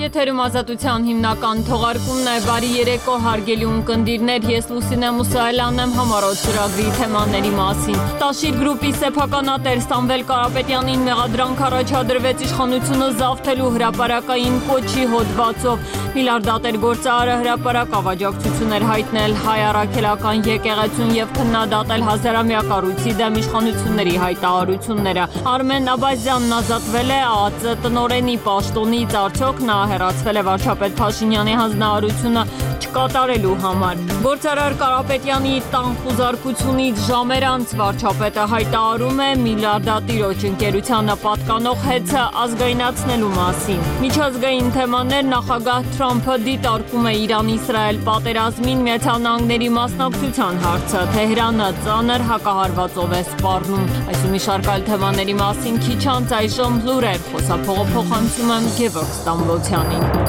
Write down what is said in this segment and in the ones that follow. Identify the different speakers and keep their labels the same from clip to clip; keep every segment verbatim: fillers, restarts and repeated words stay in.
Speaker 1: Եթերում ազատության հիմնական թողարկումն է, բարի երեկո հարգելի ունկնդիրներ, ես Լուսինե Մուսայելյանն եմ համառոտ ծրագրի թեմաների մասին։ Տաշիր գրուպի սեփականատեր Սամվել Կարապետյանին մեղադրանք առաջադրվեց իշխանությունը զավթելու հրապարակային կոչի հոդվածով։ Միլիարդատեր գործարարը հրապարակ աջակցություն էր հայտնել հայ առաքելական եկեղեցուն եւ քննադատել հազարամյա կառույցի դեմ իշխանությունների հայտարարությունները։ Արմեն Աբազյանն ազատվել է ԱԱԾ տնօրենի պաշտոնից, արդյոք նա հեռացվել է վարչապետ Փաշինյանի հանձնարարությունը չկատարելու համար։ Գործարար Կարապետյանի տան խուզարկությունից ժամեր անց վարչապետը հայտարարում է միլիարդատիրոջ ընկերությանը պատկանող հեծը ազգայնացնելու մասին։ Միջազգային թեմաներ նախագահ Թրամփը դիտարկում է Իրան-Իսրայել պատերազմին, Միացյալ Նահանգների մասնակցության հարցը, Թեհրանը ծանր հակահարվածով է սպառնում։ Այսօր մի շարք այլ թեմաների մասին քիչ անց այժմ լուրեր, խոսափողը փոխանցում եմ Գևորգ Ստամբոլցյանին։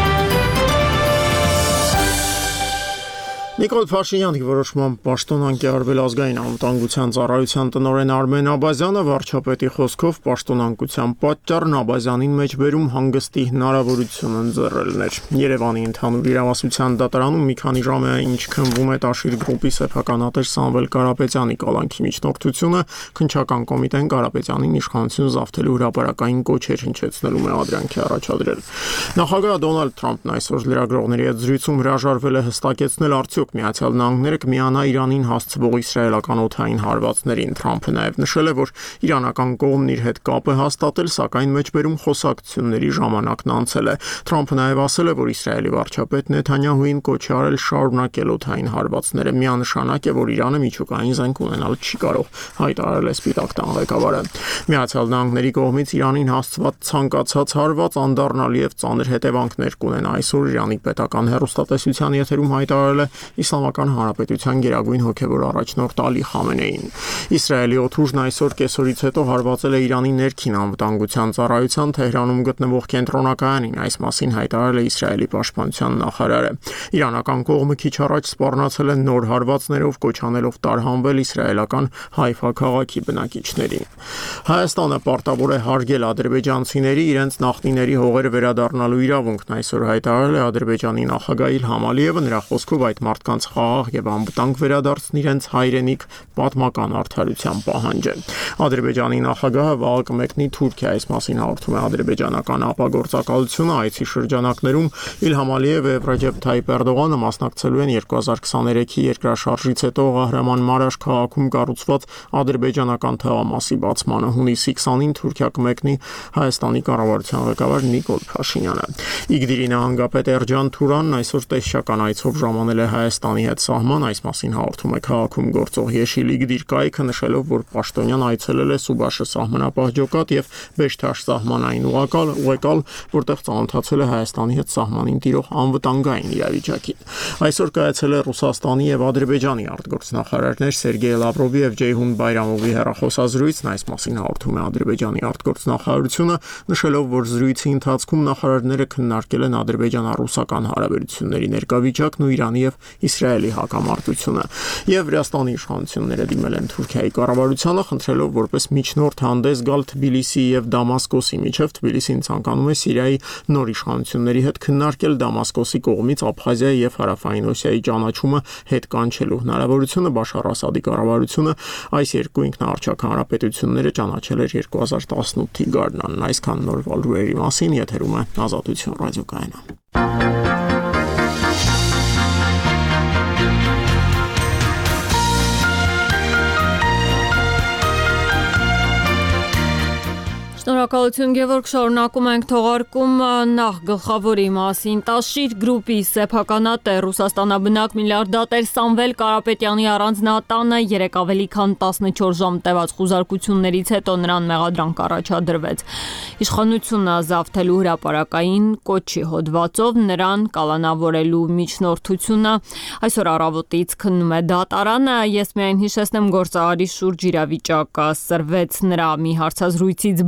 Speaker 2: Նիկոլ Փաշինյանի որոշմամբ պաշտոնանկ է արվել ազգային անվտանգության ծառայության տնօրեն Արմեն Աբազյանը, վարչապետի խոսքով պաշտոնանկության պատճառն Աբազյանին մեջբերում հանգստի հնարավորություն ընձեռելն էր։ Երևանի ընդհանուր իրավասության դատարանում մի քանի ժամ է ինչ քննվում է Տաշիր գրուպի սեփականատեր Սամվել Կարապետյանի կալանքի միջնորդությունը, քննչական կոմիտեն Կարապետյանին իշխանություն զավթելու հրապարակային կոչեր հնչեցնելու մեղադրանքի առաջադրել։ Նախագահ Դոնալդ Թրամփն այսօր լրագրողների հետ զրույցում հրաժարվել է հստակեցնել արդյոք Միացյալ Նահանգները կմիանա Իրանին հասցվող իսրայելական օդային հարվածներին։ Թրամփը նաև նշել է, որ իրանական կողմն իր հետ կապ է հաստատել, սակայն մեջբերում խոսակցությունների ժամանակն անցել է։ Թրամփը նաև ասել է, որ Իսրայելի վարչապետ Նեթանյահուին կոչ է արել շարունակել օդային հարվածները։ Միանշանակ է, որ Իրանը միջուկային զենք ունենալ չի կարող, հայտարարել է Սպիտակ տան ղեկավարը։ Միացյալ Նահանգների կողմից Իրանին հասցված ցանկացած հարված անդառնալ եւ ծանր հետևանքներ կունենա։ Այսօր Իրանի պետական հեռուստատեսության եթերում հայտարարել է Իսլամական Հանրապետության գերագույն հոգևոր առաջնորդ Ալի Խամենեին։ Իսրայելի օդուժն այսօր կեսօրից հետո հարվածել է Իրանի ներքին անվտանգության ծառայության Թեհրանում գտնվող կենտրոնակայանին, այս մասին հայտարարել է Իսրայելի պաշտպանության նախարարը։ Իրանական կողմը քիչ առաջ սպառնացել է նոր հարվածներով, կոչ անելով տարհանվել իսրայելական Հայֆա քաղաքի բնակիչներին։ Հայաստանը պարտավոր է հարգել ադրբեջանցիների իրենց նախնիների հողերը վերադառնալու իրավունքն, այսօր հայտարարել է Ադրբեջանի նախագահ Իլհամ Ալիևը, նրա խոսքով այդ մարդկանց խաղաղ եւ անվտանգ վերադարձն իրենց հայրենիք պատմական արդարության պահանջ է։ Ադրբեջանի նախագահը վաղը կմեկնի Թուրքիա, այս մասին հաղորդում է ադրբեջանական ապագործակալությունը։ Այցի շրջանակներում Իլհամ Ալիևը եւ Ռեջեփ Թայիփ Էրդողանը մասնակցելու են երկու հազար քսաներեքի երկրաշարժից հետո Ղահրաման Մարաշ քաղաքում կառուցված ադրբեջանական թաղամասի բացմանը։ Հունիսի քսանին Թուրքիա կմեկնի Հայաստանի կառավարության ղեկավար Նիկոլ Փաշինյանը։ Իգդիրի նահանգապետ Էրջան Թուրանն այսօր տեսչական այցով ժամանել է Հայաստանի հետ սահման, այս մասին հաղորդում է քաղաքում գործող Եշիլ Իգդիր կայքը, նշելով, որ պաշտոնյան այցելել է Սուբաշը սահմանապահ ջոկատ եւ Բեշթաշ սահմանային ուղեկալ, ուղեկալ, որտեղ ծանոթացել է Հայաստանի հետ սահմանին տիրող անվտանգային իրավիճակին։ Այսօր կայացել է Ռուսաստանի եւ Ադրբեջանի արտգործնախարարներ Սերգեյ Լավրովի եւ Ջեյհուն Բայրամովի հեռախոսազրույցն, այս մասին հաղորդում է Ադրբեջանի արտգործնախարարությունը, նշելով, որ զրույցի ընթացքում նախարարները քննարկել են ադրբեջանա-ռուսական հարաբերությունների ներկայացումն ու Իրանի եւ Իսրայելի հակամարտությունը։ Եվ Վրաստանի իշխանությունները դիմել են Թուրքիայի կառավարությանը, խնդրելով որպես միջնորդ հանդես գալ Թբիլիսի եւ Դամասկոսի միջև։ Թբիլիսին ցանկանում է Սիրիայի նոր իշխանությունների հետ քննարկել Դամասկոսի կողմից Աբխազիայի եւ Հարավային Օսիայի ճանաչումը հետ կանչելու հնարավորությունը։ Բաշար Ասադի կառավարությունը այս երկու ինքնաառչակ հանրապետությունները ճանաչել էր երկու հազար տասնութի գարնանն։ Այսքան նոր լուրերի մասին եթերում է Ազատություն ռադիոկայանը։
Speaker 1: Շնորհակալություն Գևորգ, շարունակում ենք թողարկումը նախ գլխավորի մասին։ Տաշիր գրուպի սեփականատեր Ռուսաստանաբնակ միլիարդատեր Սամվել Կարապետյանի առանձնատանը երեք ավելի քան տասնչորս ժամ տևած խուզարկություններից հետո նրան մեղադրանք առաջադրվեց։ Իշխանությունը զավթելու հրապարակային կոչի հոդվածով նրան կալանավորելու միջնորդությունը այսօր առավոտից քննում է դատարանը։ Ես միայն հիշեցնեմ, գործարարի շուրջ իրավիճակը սրվեց նրա մի հարցազրույցից բառացի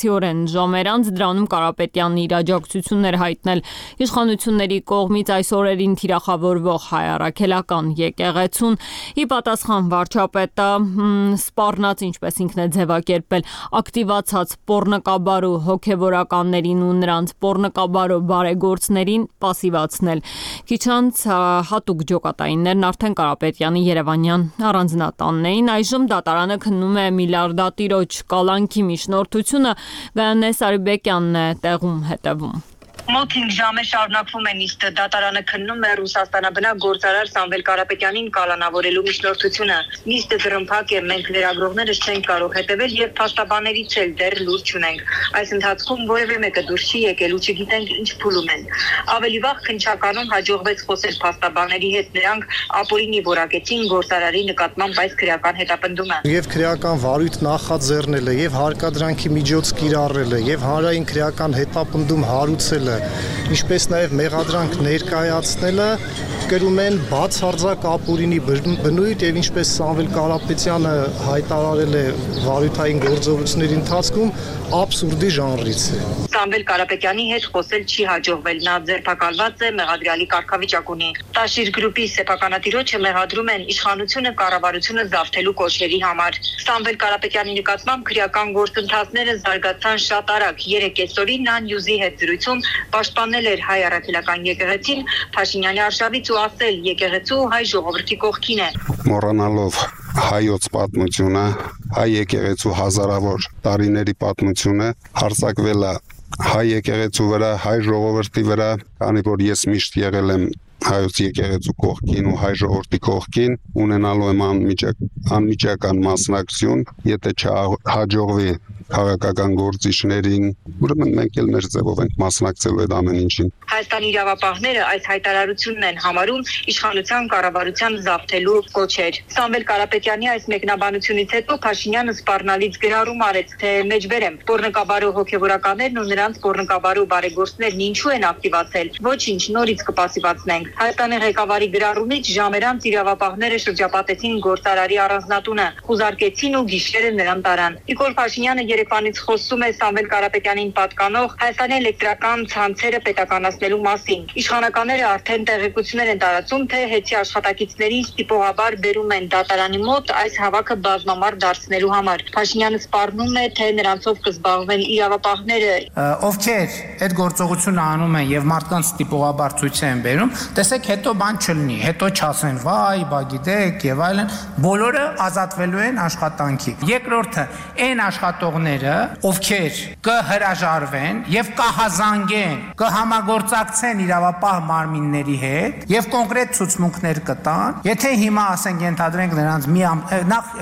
Speaker 1: ակցիորեն ժամեր անց դրանում Կարապետյանն իր աջակցություններ հայտնել իշխանությունների կողմից այս օրերին թիրախավորվող հայ առաքելական եկեղեցուն։ Ի պատասխան վարչապետը սպառնաց, ինչպես ինքն է ձևակերպել, ակտիվացած պոռնկաբարու հոգևորականներին ու նրանց պոռնկաբարու բարեգործներին պասիվացնել։ Քիչ անց հատուկ ջոկատայիններն արդեն Կարապետյանի երևանյան առանձնատանն էին։ Այժմ դատարանը քննում է միլիարդատիրոջ կալանքի միջնորդությունը, Գայանե Սարիբեկյանն է տեղում հետևում։
Speaker 3: Մոտ հինգ ժամ է շարունակվում է նիստը, դատարանը քննում է Ռուսաստանաբնակ գործարար Սամվել Կարապետյանին կալանավորելու միջնորդությունը։ Նիստը դրամփակ է, մենք լրագրողներս չենք կարող հետևել եւ փաստաբաններից էլ դեռ լուր չունենք։ Այս ընթացքում որևէ մեկը դուրս չի եկել ու չգիտենք ինչ փուլում են։ Ավելի վաղ քննչականում հաջողվեց խոսել փաստաբանների հետ, նրանք ապօրինի որակեցին գործարարի նկատմամբ այս քրեական հետապնդումը։
Speaker 4: Եվ քրեական վարույթ նախաձեռնել է, եւ հարկադրանքի միջոց կիրառել է, եւ հանրային քրեական հետապնդում հարուցել է, ինչպես նաև մեղադրանք ներկայացնելը կրում են բացարձակ ապօրինի բնույթ եւ ինչպես Սամվել Կարապետյանը հայտարարել է վարույթային գործողությունների ընթացքում աբսուրդի ժանրից է։
Speaker 3: Սամվել Կարապետյանի հետ խոսել չի հաջողվել, նա ձերբակալված է, մեղադրյալի կարգավիճակ ունի։ Տաշիր գրուպի սեփականատիրոջը մեղադրում են իշխանությունը կառավարությունը զավթելու կոչերի համար։ Սամվել Կարապետյանի նկատմամբ քրեական գործընթացները զարգացան շատ արագ։ Երեք կեսօրին նա Նյուզի հետ զրույցում պաշտպանել էր հայ առաքելական եկեղեցին, Փաշինյանի արշավից ու ասել եկեղեցու հայ ժողովրդի կողքին է։
Speaker 5: Մոռանալով հայոց պատմությունը, հայ եկեղեցու հազարավոր տարիների պատմությունը հարձակվել է հայ եկեղեցու վրա, հայ ժողովրդի վրա, քանի որ ես միշտ եղել եմ հայոց եկեղեցու կողքին ու հայ ժողովրդի կողքին, ունենալու եմ անմիջակ, անմիջական մասնակցություն, եթե չհաջողվի քաղաքական գործիչներին, ուրեմն մենք էլ մեր ձևով ենք մասնակցելու այդ ամեն ինչին։
Speaker 3: Հայաստանի իրավապահները այս հայտարարությունն են համարում իշխանության կառավարության զավթելու կոչեր։ Սամվել Կարապետյանի այս մեկնաբանությունից հետո Փաշինյանը սպառնալից գրառում արեց, թե մեջբերեմ պոռնկաբարու հոգևորականներն ու նրանց պոռնկաբարու բարեգործներն ինչու են ակտիվացել, ոչինչ, նորից կպասիվացնենք։ Հայաստանի ղեկավարի գրառումից ժամեր անց իրավապահները շրջապատեցին գործարարի առանձնատունը, խուզարկեցին ու գիշերը նրան տարան։ Նիկոլ Փաշինյանը երեկվանից խոսում է Սամվել Կարապետյանին պատկանող Հայաստանի էլեկտրական ցանցերը պետականացնելու մասին։ Իշխանականները արդեն տեղեկություններ են տարածում, թե հետի աշխատակիցներին ստիպողաբար բերում են դատարանի մոտ այս հավաքը բազմամարդ դարձնելու համար։ Փաշինյանը սպառնում է, թե նրանցով կզբաղվեն իրավապահները,
Speaker 6: ովքեր այդ գործողությունը անում են եւ մարդկանց ստիպողաբար ցույց են բերում, տեսեք հետո բան չլինի, հետո չասեն վայ, բա գիտեք եւ այլն, բոլորը ազատվելու են աշխատանքի։ Երկրորդը, այն աշխատողները, ովքեր կհրաժարվեն եւ կհազանգեն, կհամագործակցեն իրավապահ մարմինների հետ եւ կոնկրետ ցուցմունքներ կտան, եթե հիմա ասենք ենթադրենք նրանց մի նախ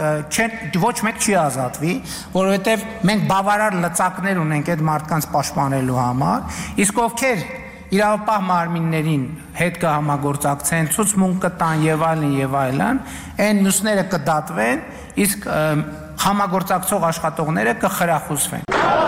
Speaker 6: ոչ մեկ չի ազատվի, որովհետեւ մենք բավարար լծակներ ունենք այդ մարդկանց պաշտպանելու համար, իսկ ովքեր իրավապահ մարմիններին հետ կհամագործակցեն, ցուցմունք կտան եւ այլն եւ այլն, այն մյուսները կդատվեն, իսկ համագործակցող աշխատողները կխրախուսվեն։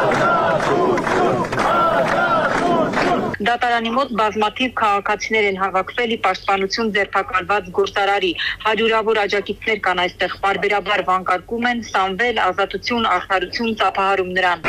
Speaker 3: Դատարանի մոտ բազմաթիվ քաղաքացիներ են հավաքվել ի պաշտպանություն ձերբակալված գործարարի։ Հարյուրավոր աջակիցներ կան այստեղ, բարբերաբար վանկարկում են Սամվել, ազատություն, արդարություն, ծափահարում նրան։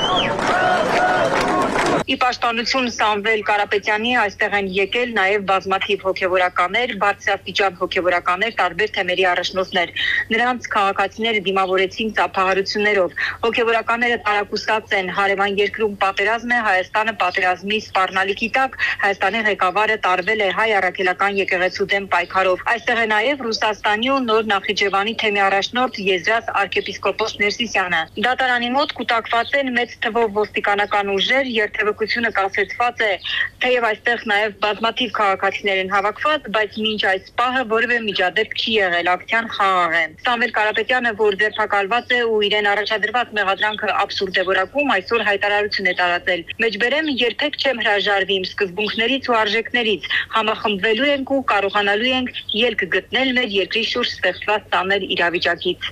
Speaker 3: Ի պաշտպանություն Սամվել Կարապետյանի այստեղ են եկել նաև բազմաթիվ հոգևորականներ, բարձրաստիճան հոգևորականներ, տարբեր թեմերի առաջնորդներ։ Նրանց քաղաքացիները դիմավորեցին ծափահարություններով։ Հոգևորականները տարակուսած են, հարևան երկրում պատերազմ է, Հայաստանը պատերազմի սպառնալիքի տակ, Հայաստանի ղեկավարը տարվել է հայ առաքելական եկեղեցու դեմ պայքարով։ Այստեղ է նաև Ռուսաստանի ու Նոր Նախիջևանի թեմի առաջնորդ Եզրած arczepiskopos Ներսիսյանը։ Դատարանի մոտ կուտակված են մեծ թվով ոստիկանական ուժեր, երթևեկությունը կասեցված է, թեև այստեղ նաև բազմաթիվ քաղաքացիներ են հավաքված, բայց մինչ այս պահը որևէ միջադեպ չի եղել, ակցիան խաղաղ է։ Սամվել Կարապետյանը, որ ձերբակալված է ու իրեն առաջադրված մեղադրանքը աբսուրդ է որակում, այսօր հայտարարություն է տարածել։ Մեջբերեմ երբեք չեմ հրաժարվի իմ սկզբունքներից ու արժեքներից, համախմբվելու ենք ու կարողանալու ենք ելք գտնել մեր երկրի շուրջ ստեղծված ծանր իրավիճակից։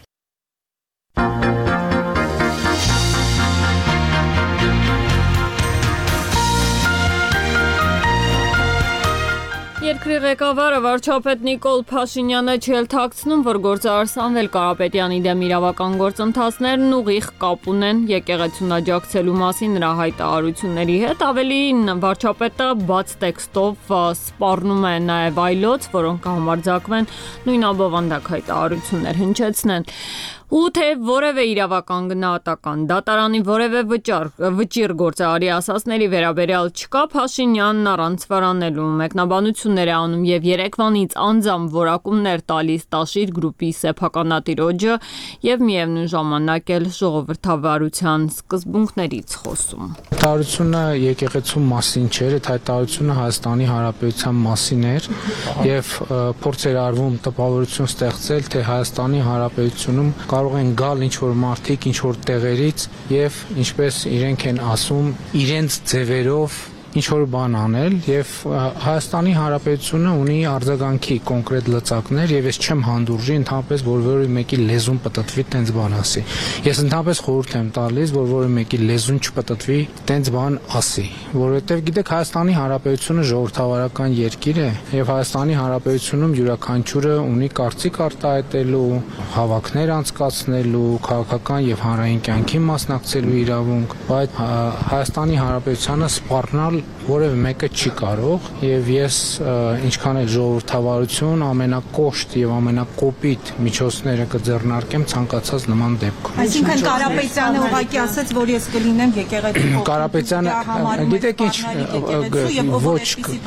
Speaker 1: Երկրի Երկրի ղեկավարը վարչապետ Նիկոլ Փաշինյանը չելթակցնում, որ գործարար Սամվել Կարապետյանի դեմ իրավական գործընթացներն ուղիղ կապ ունեն եկեղեցուն աջակցելու մասին նրա հայտարարությունների հետ, ավելին վարչապետը բաց տեքստով սպառնում է նաև այլոց, որոնք կհամարձակվեն նույն ամբողջակ հայտարարություններ հնչեցնեն։ Ու թե որևէ իրավական գնահատական դատարանի որևէ վճար վճիռ գործարարի ասացների վերաբերյալ չկա, Փաշինյանն առանց վարանելու մեկնաբանություններ է անում եւ երեկվանից անձամբ որակումներ տալիս Տաշիր գրուպի սեփականատիրոջը եւ միևնույն ժամանակ էլ ժողովրդավարության սկզբունքներից խոսում։
Speaker 6: Հայտարարությունը եկեղեցու մասին չէր, այդ հայտարարությունը Հայաստանի Հանրապետության մասին էր եւ փորձ էր արվում տպավորություն ստեղծել, թե Հայաստանի Հանրապետությունում կարող են գալ ինչ-որ մարդիկ ինչ-որ տեղերից եւ ինչպես իրենք են ասում, իրենց ձևերով ինչ-որ բան անել եւ Հայաստանի Հանրապետությունը ունի արձագանքի կոնկրետ լծակներ եւ ես չեմ հանդուրժի ընդհանրապես որ որի մեկի լեզուն պատտվի տենց բան ասի։ Ես ընդհանրապես խորհուրդ եմ տալիս, որ որի մեկի լեզուն չպատտվի տենց բան ասի, որովհետեւ գիտեք Հայաստանի Հանրապետությունը ժողովրդավարական երկիր է եւ Հայաստանի Հանրապետությունում յուրաքանչյուրը ունի կարծիք արտահայտելու, հավաքներ անցկացնելու, քաղաքական եւ հանրային կյանքի մասնակցելու իրավունք, բայց Հայաստանի Հանրապետությանը սպառնալ որևէ մեկը չի կարող եւ ես ինչքան էլ ժողովրդավարություն ամենակոշտ եւ ամենակոպիտ միջոցները կձեռնարկեմ ցանկացած նման դեպքում։
Speaker 7: Այսինքն Կարապետյանը ուղղակի ասաց, որ ես կլինեմ եկեղեցու
Speaker 6: Կարապետյանը գիտեք ինչ ոչ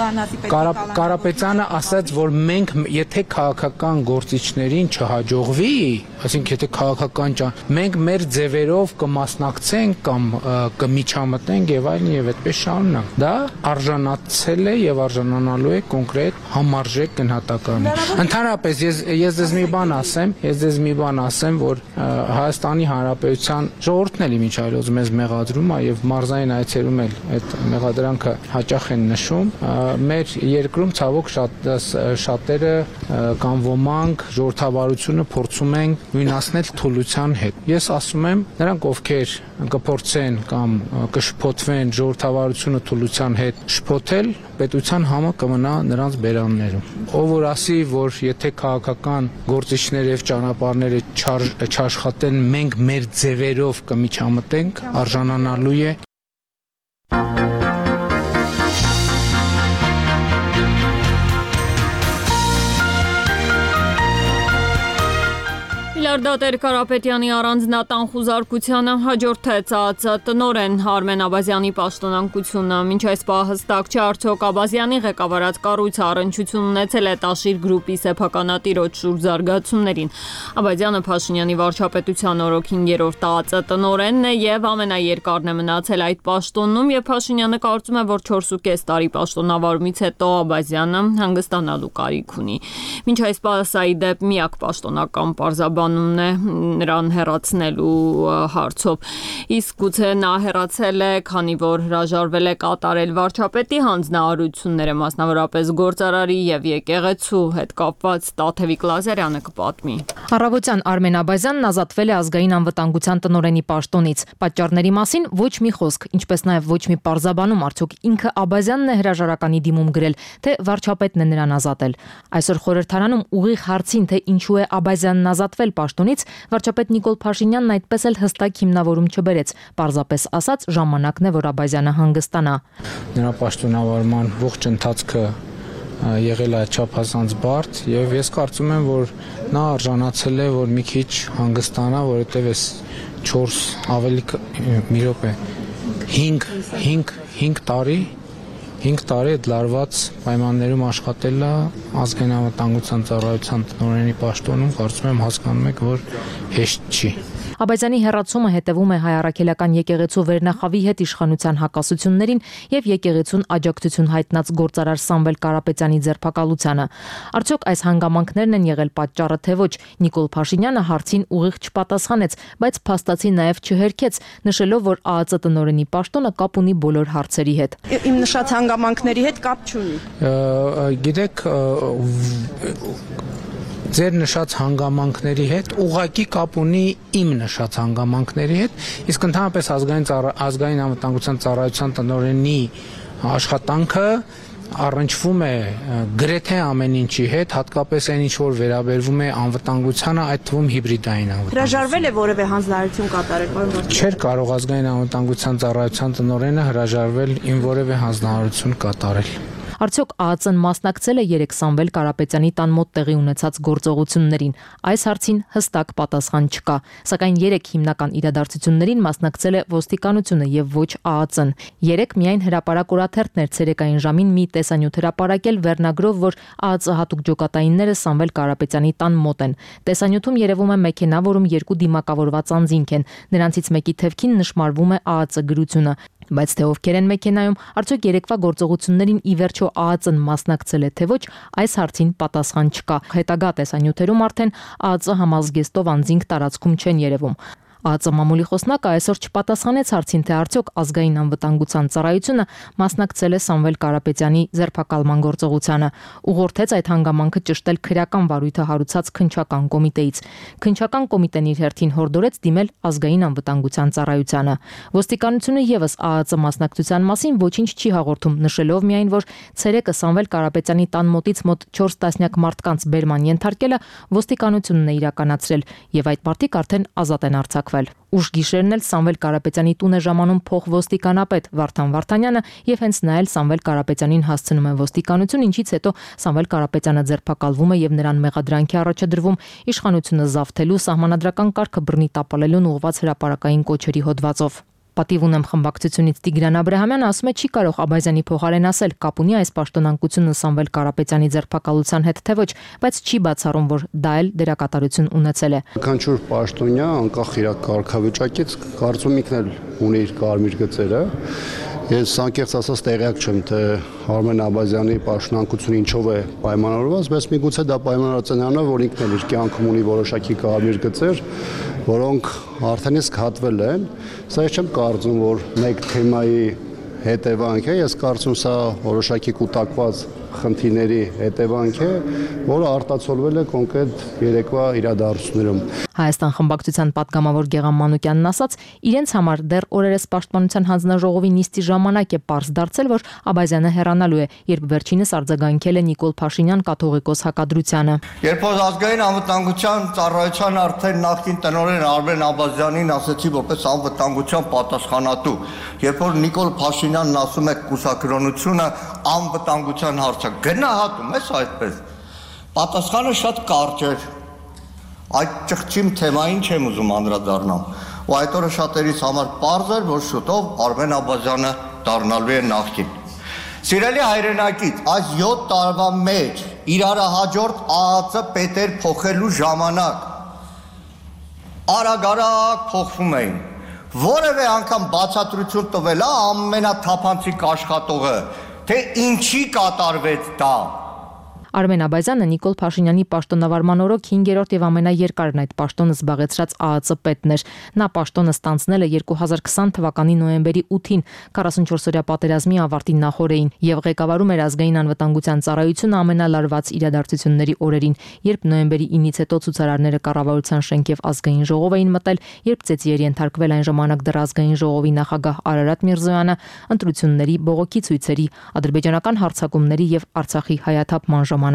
Speaker 6: Կարապետյանը ասաց, որ մենք եթե քաղաքական գործիչներին չհաջողվի, այսինքն եթե քաղաքական մենք մեր ձևերով կմասնակցենք կամ կմիջամտնենք եւ այլն եւ այդպես շարունակ։ Դա արժանացել է եւ արժանանալու է կոնկրետ համարժեք գնահատականի։ Ընդհանրապես ես ես դες մի բան ասեմ, ես դες մի բան ասեմ, որ Հայաստանի Հանրապետության ժողովուրդն էլ ինչ այլոց մեզ մեղադրում է եւ մարզային այցերում էլ այդ մեղադրանքը հաճախ են նշում։ Մեր երկրում ցավոք շատ շատերը կամ ոմանք ժողովրդավարությունը փորձում են նույնացնել թուլության հետ։ Ես ասում եմ, նրանք ովքեր կփորձեն կամ կշփոթվեն ժողովրդավարությունը թուլության հետ շփոթել, պետության համը կմնա նրանց բերաններում։ Ով որ ասի, որ եթե քաղաքական գործիչները եւ ճանապարհները չաշխատեն, մենք մեր ձևերով կմիջամտենք, արժանանալու է
Speaker 1: Դատեր Կարապետյանի առանձնատան խուզարկությանը հաջորդեց ԱԱԾ տնօրեն Արմեն Աբազյանի պաշտոնանկությունը։ Մինչ այս պահ հստակ չէ արդյոք Աբազյանի ղեկավարած կառույցը առնչություն ունեցել է Տաշիր գրուպի սեփականատիրոջ շուրջ զարգացումներին։ Աբազյանը Փաշինյանի վարչապետության օրոքին երրորդ ԱԱԾ տնօրենն է եւ ամենաերկարն է մնացել այդ պաշտոնում եւ Փաշինյանը կարծում է, որ չորսուկես տարի պաշտոնավարումից հետո Աբազյանը հանգստանալու կարիք ունի։ Մինչ այս պահ սա ի դեպ միակ պաշտոնական պարզաբանում է նրան հեռացնելու հարցով։ Իսկ գուցե նա հեռացել է, քանի որ հրաժարվել է կատարել վարչապետի հանձնարարությունները, մասնավորապես գործարարի եւ եկեղեցու հետ կապված Տաթևիկ Լազարյանը կպատմի։
Speaker 8: Առավոտյան Արմեն Աբազյանն ազատվել է ազգային անվտանգության տնօրենի պաշտոնից։ Պատճառների մասին ոչ մի խոսք, ինչպես նաեւ ոչ մի պարզաբանում արդյոք ինքը Աբազյանն է հրաժարականի դիմում գրել, թե վարչապետն է նրան ազատել։ Այսօր խորհրդարանում ուղիղ հարցին, թե ինչու է Աբազյանն ազատվել պաշտոնից, վարչապետ Նիկոլ Փաշինյանն այդպես էլ հստակ հիմնավորում չբերեց։ Պարզապես ասաց, ժամանակն է, որ Աբազյանը հանգստանա։
Speaker 6: Նրա պաշտոնավարման ողջ ընթացքը եղել է չափազանց բարդ եւ ես կարծում եմ, որ նա արժանացել է, որ մի քիչ հանգստանա, որովհետեւ այս չորս ավելի մի րոպե հինգ տարի հինգ տարի այդ լարված պայմաններում աշխատել է ազգային անվտանգության ծառայության տնօրենի պաշտոնում, կարծում եմ հասկանում եք, որ հեշտ չի։
Speaker 8: Աբազյանի հեռացումը հետևում է հայ առաքելական եկեղեցու վերնախավի հետ իշխանության հակասություններին եւ եկեղեցուն աջակցություն հայտնած գործարար Սամվել Կարապետյանի ձերբակալությանը։ Արդյոք այս հանգամանքներն են եղել պատճառը, թե ոչ։ Նիկոլ Փաշինյանը հարցին ուղիղ չպատասխանեց, բայց փաստացի նաեւ չհերքեց, նշելով, որ ԱԱԾ տնօրենի պաշտոնը կապ ունի բոլոր հարցերի հետ։
Speaker 7: Իմ նշած հանգամանքների հետ կապ չունի։
Speaker 6: Գիտեք, ձեր նշած հանգամանքների հետ ուղղակի կապ ունի իմ նշած հանգամանքների հետ, իսկ ընդհանրապես ազգային ազգային անվտանգության ծառայության տնօրենի աշխատանքը առնչվում է գրեթե ամեն ինչի հետ, հատկապես այն ինչ որ վերաբերվում է անվտանգությանը, այդ թվում հիբրիդային անվտանգություն։
Speaker 7: Հրաժարվել է որևէ հանձնարարություն կատարել, պարոն Վարդանյան։
Speaker 6: Չէր կարող ազգային անվտանգության ծառայության տնօրենը հրաժարվել ին որևէ հանձնարարություն կատարել։
Speaker 8: Արդյոք ԱԱԾ-ն մասնակցել է երեք Սամվել Կարապետյանի տան մոտ տեղի ունեցած գործողություններին։ Այս հարցին հստակ պատասխան չկա, սակայն երեք հիմնական իրադարձություններին մասնակցել է ոստիկանությունը եւ ոչ ԱԱԾ-ն։ Երեք միայն հրապարակ օրաթերթն էր ցերեկային ժամին մի տեսանյութ հրապարակել վերնագրով, որ ԱԱԾ հատուկ ջոկատայինները Սամվել Կարապետյանի տան մոտ են։ Տեսանյութում երևում է մեքենա, որում երկու դիմակավորված անձինք են։ Նրանցից մեկի թևքին նշմարվում է ԱԱԾ գրությունը։ Բայց թե ովքեր են մեքենայում, արդյոք երեկվա գործողություններին ի վերջո ԱԱԾ-ն մասնակցել է թե ոչ, այս հարցին պատասխան չկա։ Հետագա տեսանյութերում արդեն ԱԱԾ համազգեստով անձինք տարածքում չեն երևում։ ԱԱԾ մամուլի խոսնակը այսօր չպատասխանեց հարցին, թե արդյոք ազգային անվտանգության ծառայությունը մասնակցել է Սամվել Կարապետյանի ձերբակալման գործողությանը։ Ուղղորդեց այդ հանգամանքը ճշտել քրեական վարույթը հարուցած քննչական կոմիտեից։ Քննչական կոմիտեն իր հերթին հորդորեց դիմել ազգային անվտանգության ծառայությանը։ Ոստիկանությունը եւս ԱԱԾ մասնակցության մասին ոչինչ չի հաղորդում, նշելով միայն, որ ցերեկը Սամվել Կարապետյանի տան մոտից մոտ չորս տասնյակ մարդկանց բերման ենթարկելը ոստիկանությունն է իրականացրել, եւ այդ մարդիկ արդեն ազատ են արձակվել։ Ուշ գիշերն էլ Սամվել Կարապետյանի տուն է ժամանում փոխոստիկանապետ Վարդան Վարդանյանը եւ հենց նա էլ Սամվել Կարապետյանին հասցնում է ոստիկանություն, ինչից հետո Սամվել Կարապետյանը ձերբակալվում է եւ նրան մեղադրանքի առաջադրվում իշխանությունը զավթելու, սահմանադրական կարգը բռնի տապալելուն ուղղված հրապարակային կոչերի հոդվածով։ Պատիվ ունեմ խմբակցությունից Տիգրան Աբրահամյանը ասում է չի կարող Աբազյանի փոխարեն ասել կապ ունի այս պաշտոնանկությունը Սամվել Կարապետյանի ձերբակալության հետ թե ոչ, բայց չի բացառում, որ դա էլ դերակատարություն ունեցել է։
Speaker 5: Կանչուր պաշտոնյա անկախ իր կարգավիճակից կարծում ինքն էլ ունի իր կարմիր գծերը։ Ես անկեղծ ասած տեղյակ չեմ, թե Արմեն Աբազյանի պաշտոնանկությունը ինչով է պայմանավորված, բայց միգուցե դա պայմանավորված է նրանով, որ ինքն էլ իր կյանքում ունի որոշակի կարմիր գծեր, որոնք արդեն իսկ հատվել են։ Սա ես չեմ կարծում, որ մեկ թեմայի հետևանք է, ես կարծում սա որոշակի կուտակված խնդիրների հետևանք է, որը արտացոլվել է կոնկրետ երեկվա իրադարձություններում։
Speaker 8: Հայաստան խմբակցության պատգամավոր Գեգամ Մանուկյանն ասաց, իրենց համար դեռ օրերս պաշտպանության հանձնաժողովի նիստի ժամանակ է պարզ դարձել, որ Աբազյանը հեռանալու է, երբ վերջինս արձագանքել է Նիկոլ Փաշինյան կաթողիկոս հակադրությանը։
Speaker 9: Երբ որ ազգային անվտանգության ծառայության արդեն նախկին տնօրեն Արմեն Աբազյանին ասեցի որպես անվտանգության պատասխանատու, երբ որ Նիկոլ Փաշինյանն ասում է կուսակրոնությունը անվտանգության հարց գնահատում ես այդպես, պատասխանը շատ կարճ էր, այդ ճղճիմ թեմային չեմ ուզում անդրադառնամ, ու այդ օրը շատերիս համար պարզ էր, որ շուտով Արմեն Աբազյանը դառնալու է նախկին։ Սիրելի հայրենակից, այս յոթ տարվա մեջ իրարը հաջորդ ԱԱԾ պետեր փոխելու ժամանակ արագ-արագ փոխվում էին, որևէ անգամ բացատրություն տվել է ամենաթափանցիկ աշխատողը, թե ինչի կատարվեց դա։
Speaker 8: Արմեն Աբազյանը Նիկոլ Փաշինյանի պաշտոնավարման օրոք հինգերորդ եւ ամենաերկարն այդ պաշտոնը զբաղեցրած ԱԱԾ պետն էր։ Նա պաշտոնը ստանձնել է երկու հազար քսան թվականի նոյեմբերի ութին քառասունչորսօրյա պատերազմի ավարտի նախօրեին եւ ղեկավարում էր ազգային անվտանգության ծառայությունը ամենալարված իրադարձությունների օրերին, երբ նոյեմբերի ինից հետո ցուցարարները կառավարության շենք եւ ազգային ժողով էին մտել, երբ ծեծի ենթարկվել այն ժամանակ դեռ ազգային ժողովի նախագահ Արարատ Միրզոյանը, ընտրությունների, բողոքի ցույցերի, ադրբեջանական հարձակումների եւ Արցախի հայաթափման ժամանակ։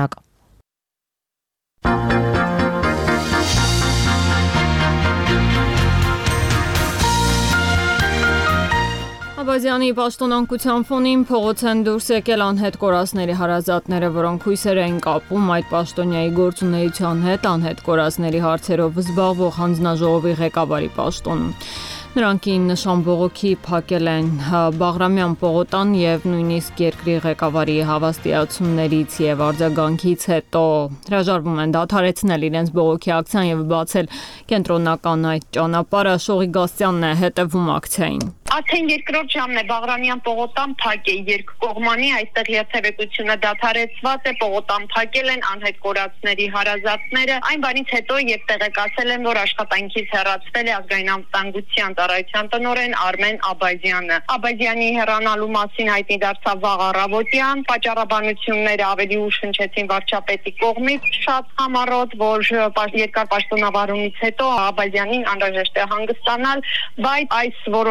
Speaker 1: Աբազյանի պաշտոնանկության ֆոնին փողոց են դուրս եկել անհետ կորածների հարազատները, որոնք հույսեր էին կապում այդ պաշտոնյայի գործունեության հետ անհետ կորածների հարցերով զբաղվող հանձնաժողովի ղեկավարի պաշտոնում։ Նրանք նշան բողոքի փակել են Բաղրամյան պողոտան եւ նույնիսկ երկրի ղեկավարի հավաստիացումներից եւ արձագանքից հետո հրաժարվում են դադարեցնել իրենց բողոքի ակցիան եւ բացել կենտրոնական այդ ճանապարհը։ Շողի Գասյանն է հետևում ակցիային։
Speaker 3: Արդեն երկրորդ ժամն է Բաղրամյան պողոտան փակ է, երկկողմանի այստեղ երթևեկությունը դադարեցված է, պողոտան փակել են անհետ կորածների հարազատները, այն բանից հետո եւ տեղեկացել են, որ աշխատանքից հեռացվել է ազգային անվտանգության ծառայության տնօրեն Արմեն Աբազյանը։ Աբազյանի հեռանալու մասին հայտնի դարձավ վաղ առավոտյան, պատճառաբանությունները ավելի ուշ հնչեցին վարչապետի կողմից, շատ համառոտ, որ երկար պաշտոնավարումից հետո Աբազյանին անհրաժեշտ է հանգստանալ, բայց այս որոշումը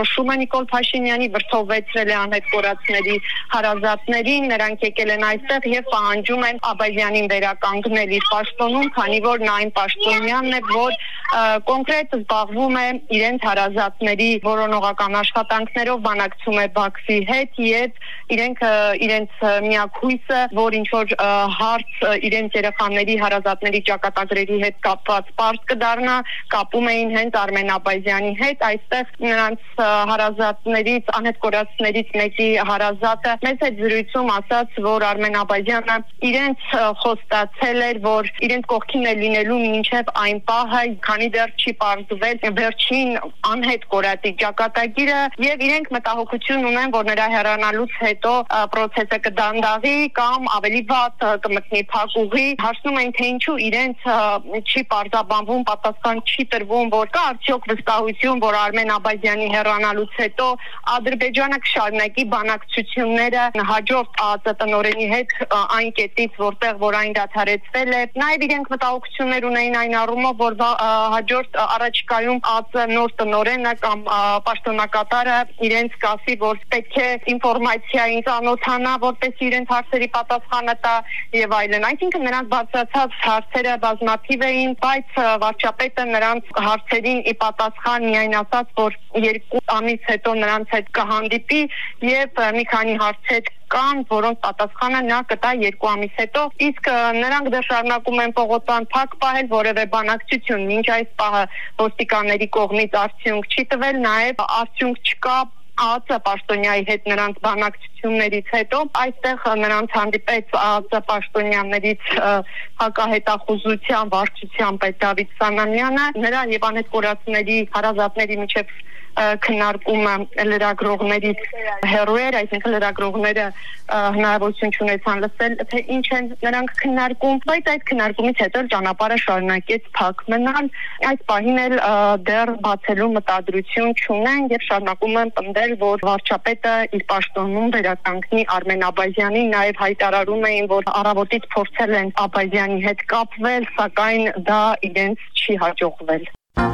Speaker 3: Նիկոլ Փաշինյանի վրթովվեցրել է անհետ կորածների հարազատներին, նրանք եկել են այստեղ եւ պահանջում են Աբազյանին վերականգնել իր պաշտոնում, քանի որ նա այն պաշտոնյանն է, որ կոնկրետ զբաղվում է իրենց հարազատների որոնողական աշխատանքներով, բանակցում է Բաքվի հետ եւ իրենք իրենց միակ հույսը, որ ինչ որ հարց իրենց երեխաների հարազատների ճակատագրերի հետ կապված պարզ կդառնա, կապում էին հենց Արմեն Աբազյանի հետ, այստեղ նրանց հարազատներից, անհետ կորածներից մեկի հարազատը մեծ հետ զրույցում ասաց, որ Արմեն Աբազյանը իրենց խոստացել էր, որ իրենց կողքին է լինելու մինչև այն պահը, քանի դեռ չի պարզվել վերջին անհետ կորածի ճակատագիրը եւ իրենք մտահոգություն ունեն, որ նրա հեռանալուց հետո process-ը կդանդաղի կամ ավելի վատ կմտնի փակուղի, հարցնում են թե ինչու իրենց չի պարզաբանվում, պատասխան չի տրվում, որ կա արդյոք վստահություն, որ Արմեն Աբազյանի հեռանալուց հետո Ադրբեջանը կշարունակի բանակցությունները հաջորդ ԱԱԾ տնօրենի հետ այն կետից, որտեղ որ այն դադարեցվել է։ Նաև իրենք մտահոգություններ ունեին այն առումով, որ հաջորդ առաջիկայում ԱԱԾ նոր տնօրենը կամ պաշտոնակատարը իրենց կասի, որ պետք է ինֆորմացիային ծանոթանա, որպես իրենց հարցերի պատասխանը տա եւ այլն։ Այսինքն նրանց բացացած հարցերը բազմաթիվ էին, բայց վարչապետը նրանց հարցերին ի պատասխան միայն ասաց, որ երկու ամիս հետո նրանց հետ կհանդիպի եւ մի քանի հարցեր կան, որոնց պատասխանը նա կտա երկու ամիս հետո, իսկ նրանք դեռ շարունակում են Պողոտան փակ պահել, որևէ բանակցություն մինչ այս պահը ոստիկանների կողմից արդյունք չի տվել, նաև արդյունք չկա ԱԱԾ պաշտոնյայի հետ նրանց բանակցություններից հետո այստեղ նրանց հանդիպեց ԱԱԾ պաշտոնյաներից հակահետախուզության վարչության պետ Դավիթ Սանամյանը, նրա եւ անհետ կորածների հարազատների միջև քննարկումը լրագրողներից հեռու էր, այսինքն լրագրողները հնարավորություն չունեցան լսել, թե ինչ են նրանք քննարկում, բայց այդ քննարկումից հետո ճանապարհը շարունակեց փակ մնալ, այս պահին էլ դեռ բացելու մտադրություն չունեն եւ շարունակում են պնդել, որ վարչապետը իր պաշտոնում վերականգնի Արմեն Աբազյանին, նաեւ հայտարարում էին, որ առավոտից փորձել են Աբազյանի հետ կապվել, սակայն դա իրենց չի հաջողվել։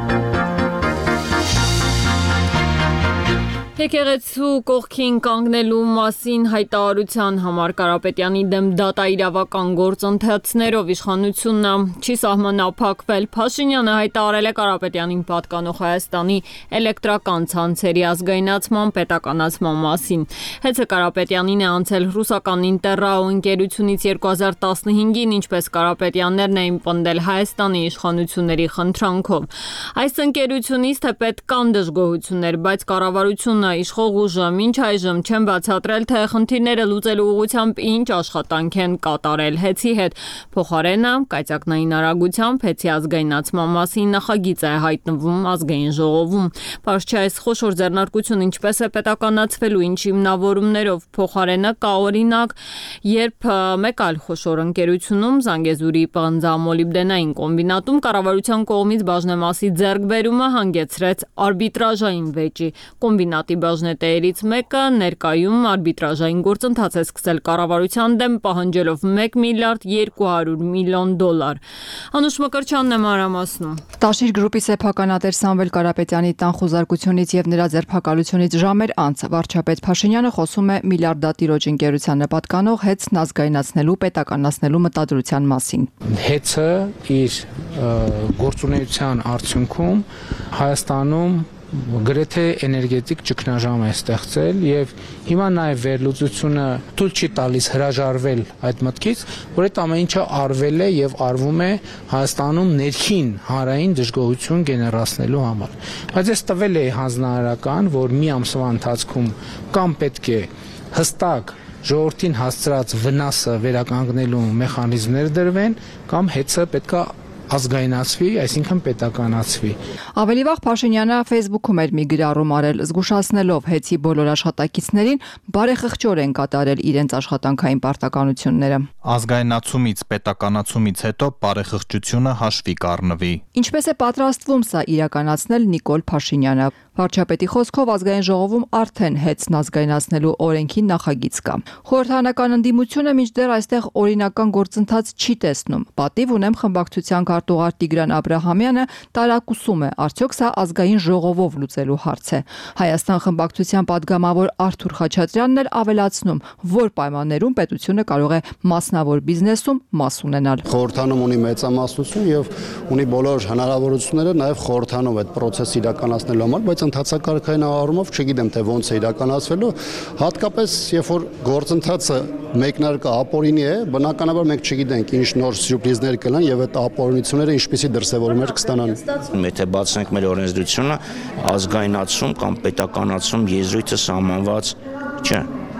Speaker 1: Եկեղեցու կողքին կանգնելու մասին հայտարարության համար Կարապետյանի դեմ դատաիրավական գործընթացներով իշխանությունը չի սահմանափակվել։ Փաշինյանը հայտարարել է Կարապետյանին պատկանող Հայաստանի էլեկտրական ցանցերի ազգայնացման պետականացման մասին։ Հեծը Կարապետյանին է անցել ռուսական Ինտերրաո ընկերությունից երկու հազար տասնհինգին, ինչպես Կարապետյաններն էին պնդել Հայաստանի իշխանությունների խնդրանքով։ Այս ընկերությունից թե պետք կան դժգոհություններ, բայց կառավարությունը իշխող ուժը մինչ այժմ չեն բացատրել, թե խնդիրները լուծելու ուղղությամբ ինչ աշխատանք են կատարել հեծի հետ։ Փոխարենը կայծակնային արագությամբ հեծի ազգայնացման մասին նախագիծ է հայտնվում ազգային ժողովում։ Բայց չէ այս խոշոր ձեռնարկությունը ինչպես է պետականացվելու, ինչ հիմնավորումներով, փոխարենը կա օրինակ, երբ մեկ այլ խոշոր ընկերությունում Զանգեզուրի պղնձամոլիբդենային կոմբինատում կառավարության կողմից բաժնեմասի ձեռքբերումը հանգեցրեց արբիտրաժային վեճի։ Կոմբինատի բաժնետերից մեկը ներկայում արբիտրաժային գործընթաց է սկսել կառավարության դեմ պահանջելով մեկ միլիարդ երկու հարյուր միլիոն դոլար։ Անուշ Մկրտչյանն է մանրամասնում։
Speaker 10: Տաշիր գրուպի սեփականատեր Սամվել Կարապետյանի տան խուզարկությունից եւ նրա ձերբակալությունից ժամեր անց վարչապետ Փաշինյանը խոսում է միլիարդատիրոջ ընկերության նպատականող հեծն ազգայնացնելու պետականացնելու մտադրության մասին։
Speaker 6: Հեծը իր գործունեության արդյունքում Հայաստանում գրեթե էներգետիկ ճգնաժամ է ստեղծել եւ հիմա նաեւ վերլուծությունը թույլ չի տալիս հրաժարվել այդ մտքից, որ այդ ամեն ինչը արվել է եւ արվում է Հայաստանում ներքին հանրային դժգոհություն գեներացնելու համար։ Բայց ես տվել է հանձնարարական, որ մի ամսվա ընթացքում կամ պետք է հստակ ժողովրդին հասցրած վնասը վերականգնելու մեխանիզմներ դրվեն, կամ հեծը պետքա ազգայնացվի, այսինքն պետականացվի։
Speaker 10: Ավելի վաղ Փաշինյանը Facebook-ում էր մի գրառում արել, զգուշացնելով հեծի բոլոր աշխատակիցներին բարեխղճոր են կատարել իրենց աշխատանքային պարտականությունները։
Speaker 11: Ազգայնացումից, պետականացումից հետո բարեխղճությունը հաշվի կառնվի։
Speaker 10: Ինչպես է պատրաստվում սա իրականացնել Նիկոլ Փաշինյանը։ Վարչապետի խոսքով ազգային ժողովում արդեն հեծն ազգայնացնելու օրենքի նախագիծ կա։ Խորհրդարանական ընդդիմությունը մինչդեռ այստեղ օրինական գործընթաց չի տեսնում։ Պատիվ ունեմ խմբակցության քարտուղար Տիգրան Աբրահամյանը տարակուսում է, արդյոք սա ազգային ժողովով լուծելու հարց է։ Հայաստան խմբակցության падգամավոր Արթուր Խաչատրյանն էլ ավելացնում, որ պայմաններում պետությունը կարող է մասնավոր բիզնեսում մաս ունենալ։
Speaker 12: Խորհրդանում ունի մեծամասնություն եւ ունի բոլոր հնարավորությունները նաեւ խորհրդանում այդ process-ը իրականացնելու համար, բայց ընդհանրակարգային առումով չգիտեմ թե ոնց է իրականացվելու, հատկապես երբ որ գործընթացը մեկնարկը ապօրինի է, բնականաբար մենք չգիտենք ինչ նոր սյուրպրիզներ կլան եւ այդ ապօրինությունները ինչպիսի դրսեւորումներ կստանան։
Speaker 13: Եթե բացենք մեր օրենսդրությունը, ազգայնացում կամ պետականացում եզրույթը սահմանված չէ։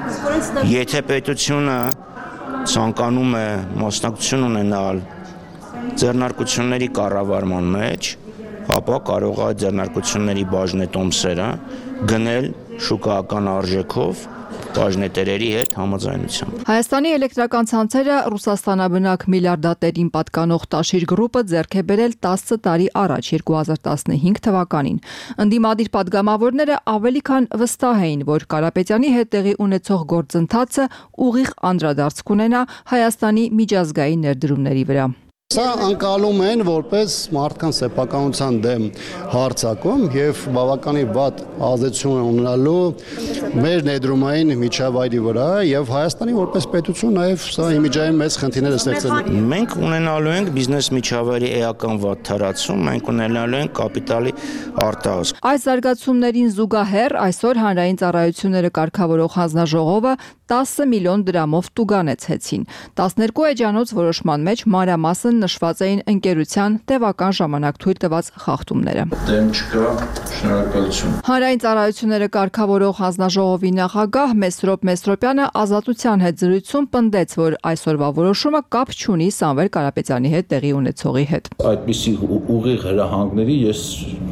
Speaker 13: Եթե պետությունը ցանկանում է մասնակցություն ունենալ ձեռնարկությունների կառավարման մեջ, ապա կարող է ձեռնարկությունների բաժնետոմսերը գնել շուկայական արժեքով բաժնետերերի հետ համաձայնությամբ։
Speaker 10: Հայաստանի էլեկտրական ցանցերը Ռուսաստանաբնակ միլիարդատերին պատկանող Տաշիր գրուպը ձեռք է բերել տասը տարի առաջ երկու հազար տասնհինգ թվականին։ Ընդդիմադիր падգամավորները ավելի քան վստահ էին, որ Կարապետյանի հետ տեղի ունեցող գործընթացը ուղիղ անդրադարձ կունենա Հայաստանի միջազգային ներդրումների վրա։
Speaker 12: Սա անցալում են որպես մարդկանց սեփականության դեմ հարձակում եւ բավականին վատ ազդեցություն ունենալու մեր ներդրումային միջավայրի վրա եւ Հայաստանի որպես պետություն նաեւ սա իմիջային մեծ խնդիրներ է ստեղծելու։
Speaker 13: Մենք ունենալու ենք բիզնես միջավայրի էական վատ թարացում, մենք ունենալու ենք կապիտալի արտահոսք։
Speaker 10: Այս զարգացումներին զուգահեռ այսօր հանրային ծառայությունները կարգավորող հանձնաժողովը տասը միլիոն դրամով տուգանեց հեցին։ տասներկու էջանոց որոշման մեջ մանրամասն նշված էին ընկերության տևական ժամանակ թույլ տված խախտումները։
Speaker 14: Դեմ չկա, շնորհակալություն։
Speaker 10: Հանրային ծառայությունները կարգավորող հանձնաժողովի նախագահ Մեսրոպ Մեսրոպյանը Ազատության հետ զրույցում պնդեց, որ այսօրվա որոշումը կապ չունի Սամվել Կարապետյանի հետ տեղի ունեցողի հետ։
Speaker 14: Այդպիսի ուղիղ հրահանգների ես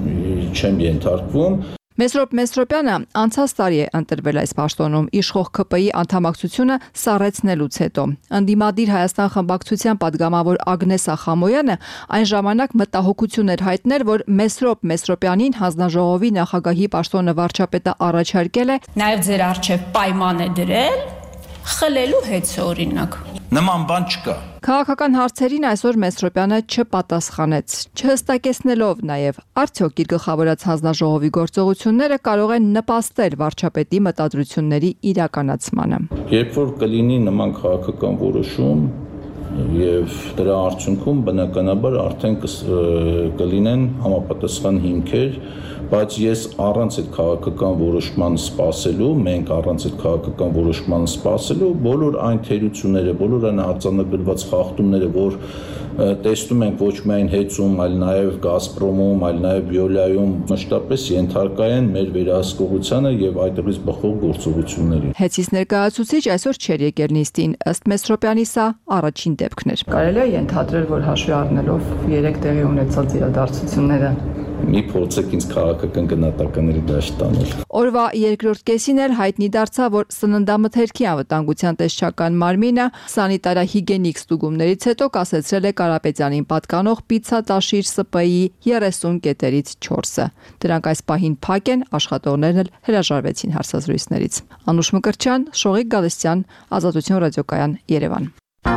Speaker 14: չեմ ենթարկվում։
Speaker 10: Մեսրոպ Մեսրոպյանը անցած տարի է ընտրվել այս պաշտոնում իշխող K P I անդամակցությունը սառեցնելուց հետո։ Ընդդիմադիր Հայաստան խմբակցության падգամավոր Ագնես Ախամոյանը այն ժամանակ մտահոգություն էր հայտնել, որ Մեսրոպ Մեսրոպյանին հանձնաժողովի նախագահի պաշտոնը վարչապետը առաջարկել է,
Speaker 15: նաև ձեր արչև պայման է դրել խլելու հետ օրինակ։
Speaker 14: Նման բան չկա։
Speaker 10: Քաղաքական հարցերին այսօր Մեսրոպյանը չպատասխանեց, չհստակեցնելով նաև արդյոք իր գլխավորած հանձնաժողովի գործողությունները կարող են նպաստել վարչապետի մտադրությունների իրականացմանը։
Speaker 14: Երբ որ կլինի նման քաղաքական որոշում եւ դրա արդյունքում բնականաբար արդեն կլինեն համապատասխան հիմքեր, բայց ես առանց այդ քաղաքական որոշման սպասելու, մենք առանց այդ քաղաքական որոշման սպասելու բոլոր այն թերությունները, բոլոր այն արձանագրված խախտումները, որ տեսնում ենք ոչ միայն հեծում, այլ նաև Գազպրոմում, այլ նաև Վիոլայում մշտապես ենթարկա են մեր վերահսկողությանը եւ այդտեղից բխող գործողություններին։
Speaker 10: Հեծից ներկայացուցիչ այսօր չէր եկել նիստին, ըստ Մեսրոպյանի սա առաջին դեպքն էր։
Speaker 16: Կարելի է ենթադրել, որ հաշվի առնելով երեք տեղի ունեցած իրադարձությունները
Speaker 14: մի փորձեք ինձ քաղաքական գնահատականների դաշտ տանել։
Speaker 10: Օրվա երկրորդ կեսին էլ հայտնի դարձավ, որ սննդամթերքի անվտանգության տեսչական մարմինը սանիտարահիգենիկ ստուգումներից հետո կասեցրել է Կարապետյանին պատկանող Պիցա Տաշիր S P I երեսուն կետերից չորսը։ Դրանք այս պահին փակ են, աշխատողներն էլ հրաժարվեցին հարցազրույցներից։ Անուշ Մկրտչյան, Շողիկ Գալստյան, Ազատություն ռադիոկայան, Երևան։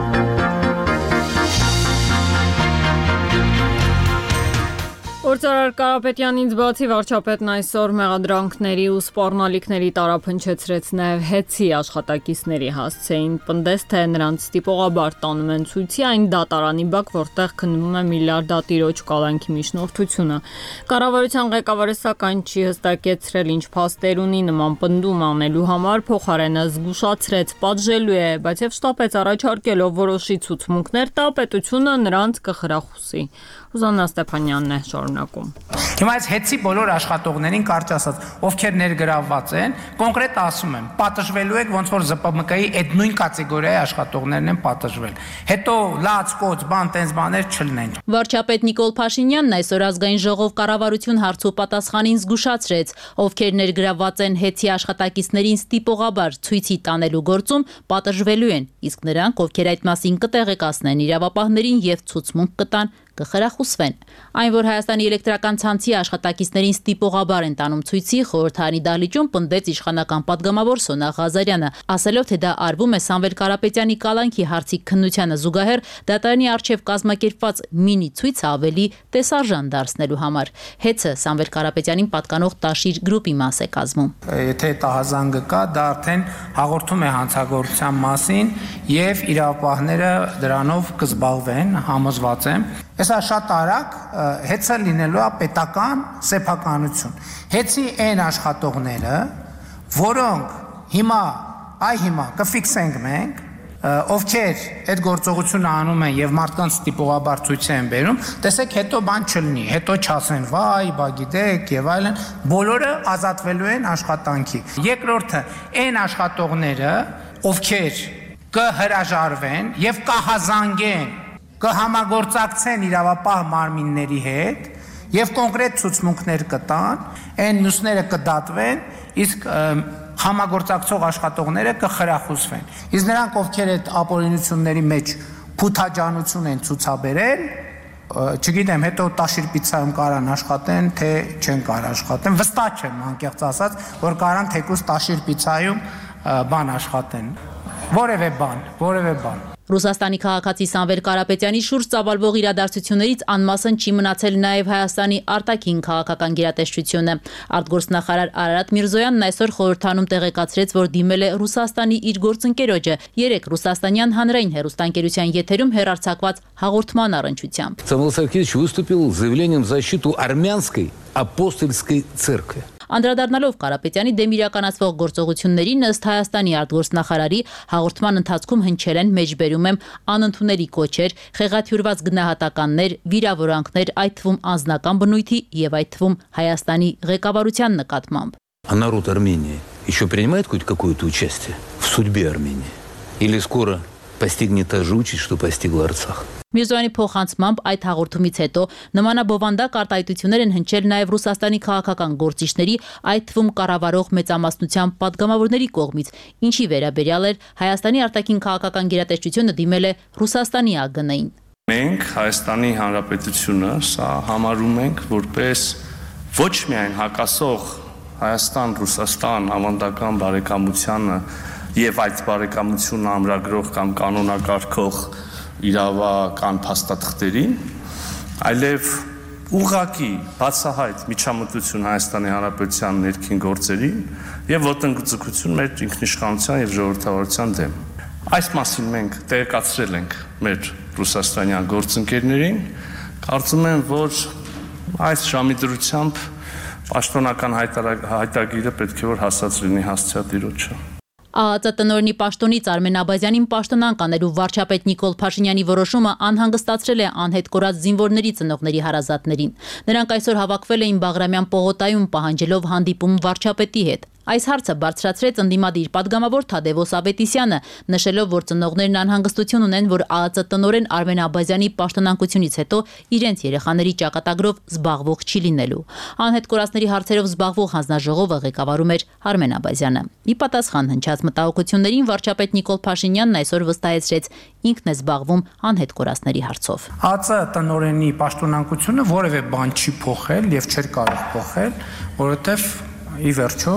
Speaker 1: Գործարար Կարապետյանից բացի վարչապետն այսօր մեղադրանքների ու սպառնալիքների տարափնչեցրեց նաև հեծի աշխատակիցների հասցեին, պնդեց, թե նրանց տիպողաբար տանում են ցույցի այն դատարանի բակ, որտեղ քննվում է միլիարդատիրոջ կալանքի միջնորդությունը։ Կառավարության ղեկավարը սակայն չի հստակեցրել ինչ փաստեր ունի նման պնդում անելու համար, փոխարենը զգուշացրեց պատժելու է, բայց եւ շտապեց առաջարկելով որոշի ցուցմունքներ տա, պետությունը նրանց կխրախուսի։ Ուզաննա Ստեփանյանն է շարունակում։
Speaker 6: Հիմա այս հեծի բոլոր աշխատողներին կարճ ասած, ովքեր ներգրավված են, կոնկրետ ասում եմ, պատժվելու եք ոնց որ Զ P M K-ի այդ նույն կատեգորիայի աշխատողներն են պատժվել։ Հետո լաց, կոց, բան, տենց բաներ չլինեն։
Speaker 17: Վարչապետ Նիկոլ Փաշինյանն այսօր ազգային ժողով կառավարություն հարցու պատասխանին զգուշացրեց, ովքեր ներգրավված են հեծի աշխատակիցներին ստիպողաբար ցույցի տանելու գործում պատժվելու են, իսկ նրանք, ովքեր այդ մասին կտեղեկացնեն իրավապահներին եւ ցուցմունք կտան, կխրախուսվեն։ Այն, որ Հայաստանի էլեկտրական ցանցի աշխատակիցներին ստիպողաբար են տանում ցույցի, խորհրդարանի դահլիճում պնդեց իշխանական պատգամավոր Սոնա Ղազարյանը, ասելով, թե դա արվում է Սամվել Կարապետյանի կալանքի հարցի քննությանը զուգահեռ դատարանի առջև կազմակերպված մինի ցույցը ավելի տեսարժան դարձնելու համար։ Հեծը Սամվել Կարապետյանին պատկանող Տաշիր գրուպի մաս է կազմում։
Speaker 6: Եթե տահազանգը կա, դա արդեն հաղորդում է հանցագործության մասին եւ իրավապահները դրանով կզբաղվեն, համոզված եմ։ Հեսա շատ արագ հեծը լինելու է պետական սեփականություն։ Հեծի այն աշխատողները, որոնք հիմա, այ հիմա կֆիքսենք մենք, ովքեր այդ գործողությունը անում են եւ մարդկանց տիպողաբար ցույց են բերում, տեսեք հետո բան չլինի, հետո չասեն վայ, բա գիտեք եւ այլն, բոլորը ազատվելու են աշխատանքի։ Երկրորդը, այն աշխատողները, ովքեր կհրաժարվեն եւ կհազանգեն, կհամագործակցեն իրավապահ մարմինների հետ եւ կոնկրետ ցուցմունքներ կտան, այն մյուսները կդատվեն, իսկ համագործակցող աշխատողները կխրախուսվեն։ Իսկ նրանք, ովքեր այդ ապօրինությունների մեջ փութաջանություն են ցուցաբերել, չգիտեմ, հետո Տաշիր պիցայում կարան աշխատեն, թե չեն կարող աշխատեն, վստահ չեմ, անկեղծ ասած, որ կարան թեկուզ Տաշիր պիցայում բան աշխատեն։ Որևէ բան, որևէ բան։
Speaker 17: Ռուսաստանի քաղաքացի Սամվել Կարապետյանի շուրջ ծավալվող իրադարձություններից անմասն չի մնացել նաև Հայաստանի արտաքին քաղաքական գերատեսչությունը։ Արտգործնախարար Արարատ Միրզոյանն այսօր խորհրդանում տեղեկացրեց, որ դիմել է Ռուսաստանի իր գործընկերոջը երեք ռուսաստանյան հանրային հեռուստաընկերության եթերում հեռարձակված հաղորդման առնչությամբ։
Speaker 18: Սամվել Սարգսյевич выступил с заявлением в защиту армянской апостольской церкви.
Speaker 17: Անդրադառնալով Կարապետյանի դեմ իրականացվող գործողություններին ըստ Հայաստանի արտգործնախարարի հաղորդման ընթացքում հնչել են մեջբերում եմ անընդունելի կոչեր, խեղաթյուրված գնահատականներ, վիրավորանքներ, այդ թվում անձնական բնույթի եւ այդ թվում Հայաստանի ղեկավարության նկատմամբ։
Speaker 18: А народ Армении еще принимает хоть какое-то участие в судьбе Армении? Или скоро постигнет та же участь, что постигла Арцах?
Speaker 17: Միրզոյանի փոխանցմամբ այդ հաղորդումից հետո նմանաբովանդակ արտահայտություններ են հնչել նաև Ռուսաստանի քաղաքական գործիչների, այդ թվում կառավարող մեծամասնության պատգամավորների կողմից, ինչի վերաբերյալ էր Հայաստանի արտաքին քաղաքական գերատեսչությունը դիմել է Ռուսաստանի ԱԳՆ-ին։
Speaker 19: Մենք Հայաստանի Հանրապետությունը սա համարում ենք որպես ոչ միայն հակասող Հայաստան-Ռուսաստան ավանդական բարեկամությանը եւ այդ բարեկամությունը ամրագրող կամ կանոնակարգող իրավական փաստաթղթերին, այլև ուղղակի բացահայտ միջամտություն Հայաստանի Հանրապետության ներքին գործերին եւ ոտնձգություն մեր ինքնիշխանության եւ ժողովրդավարության դեմ։ Այս մասին մենք տեղեկացրել ենք մեր ռուսաստանյան գործընկերներին, կարծում եմ, որ այս ժամի դրությամբ պաշտոնական հայտագիրը պետք է որ հասած լինի հասցեատիրոջը։
Speaker 17: ԱԱԾ տնօրենի պաշտոնից Արմեն Աբազյանին պաշտոնանկ անելու վարչապետ Նիկոլ Փաշինյանի որոշումը անհանգստացրել է անհետ կորած զինվորների ծնողների հարազատներին։ Նրանք այսօր հավաքվել էին Բաղրամյան պողոտայում պահանջելով հանդիպում վարչապետի հետ։ Այս հարցը բարձրացրեց ընդդիմադիր պատգամավոր Թադևոս Ավետիսյանը, նշելով, որ ծնողներն անհանգստություն ունեն, որ ԱԱԾ տնօրեն Արմեն Աբազյանի պաշտոնանկությունից հետո իրենց երեխաների ճակատագրով զբաղվող չի լինելու։ Անհետ կորածների հարցերով զբաղվող հանձնաժողովը ղեկավարում էր Արմեն Աբազյանը։ Ի պատասխան հնչած մտահոգություններին վարչապետ Նիկոլ Փաշինյանն այսօր վստահեցրեց, ինքն է զբաղվում անհետ կորածների հարցով։
Speaker 6: ԱԱԾ տնօրենի պաշտոնանկությունը որևէ բան չի փոխել եւ չէր կարող փոխել, որովհետեւ ի վերջո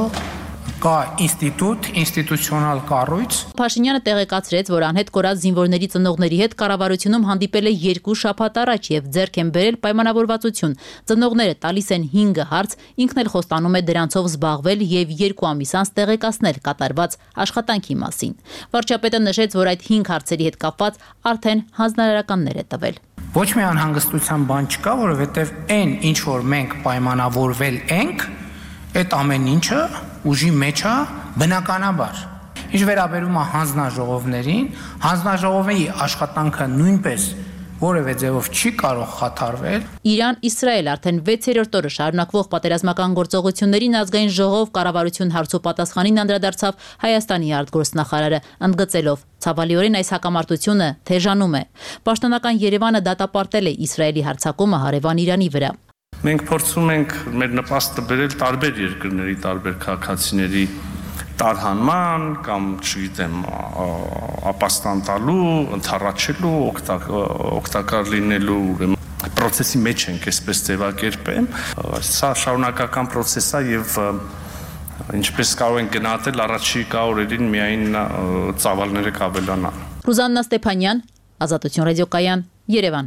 Speaker 6: կա ինստիտուտ, ինստիտուցիոնալ կառույց։
Speaker 17: Փաշինյանը տեղեկացրեց, որ անհետ կորած զինվորների ծնողների հետ կառավարությունում հանդիպել է երկու շաբաթ առաջ եւ ձեռք են բերել պայմանավորվածություն։ Ծնողները տալիս են հինգ հարց, ինքն էլ խոստանում է դրանցով զբաղվել եւ երկու ամիս անց տեղեկացնել կատարված աշխատանքի մասին։ Վարչապետը նշեց, որ այդ հինգ հարցերի հետ կապված արդեն հանձնարարականներ է տվել։
Speaker 6: Ոչ մի անհանգստության բան չկա, որովհետեւ այն ինչ որ մենք պայմանավորվել ենք, այդ ամեն ինչը ուժի մեջ է բնականաբար։ Ինչ վերաբերում է հանձնաժողովներին, հանձնաժողովի աշխատանքը նույնպես որևէ ձևով չի կարող խաթարվել։
Speaker 17: Իրան-Իսրայել արդեն վեցերորդ օրը շարունակվող պատերազմական գործողություններին ազգային ժողով կառավարություն հարցու պատասխանին անդրադարձավ Հայաստանի արտգործնախարարը, ընդգծելով. Ցավալիորեն այս հակամարտությունը թեժանում է։ Պաշտոնական Երևանը դատապարտել է Իսրայելի հարձակումը հարևան Իրանի վրա։
Speaker 19: Մենք փորձում ենք մեր նպաստը բերել տարբեր երկրների, տարբեր քաղաքացիների տարհանման կամ, չգիտեմ, ապաստան տալու, ընդառաջելու, օգտակար լինելու process-ի մեջ ենք, այսպես ձևակերպեմ։ Սա շարունակական process է եւ ինչպես կարող ենք գնահատել առաջիկա օրերին միայն ծավալները կավելանան։
Speaker 17: Ռուզաննա Ստեփանյան, Ազատություն ռադիոկայան, Երևան։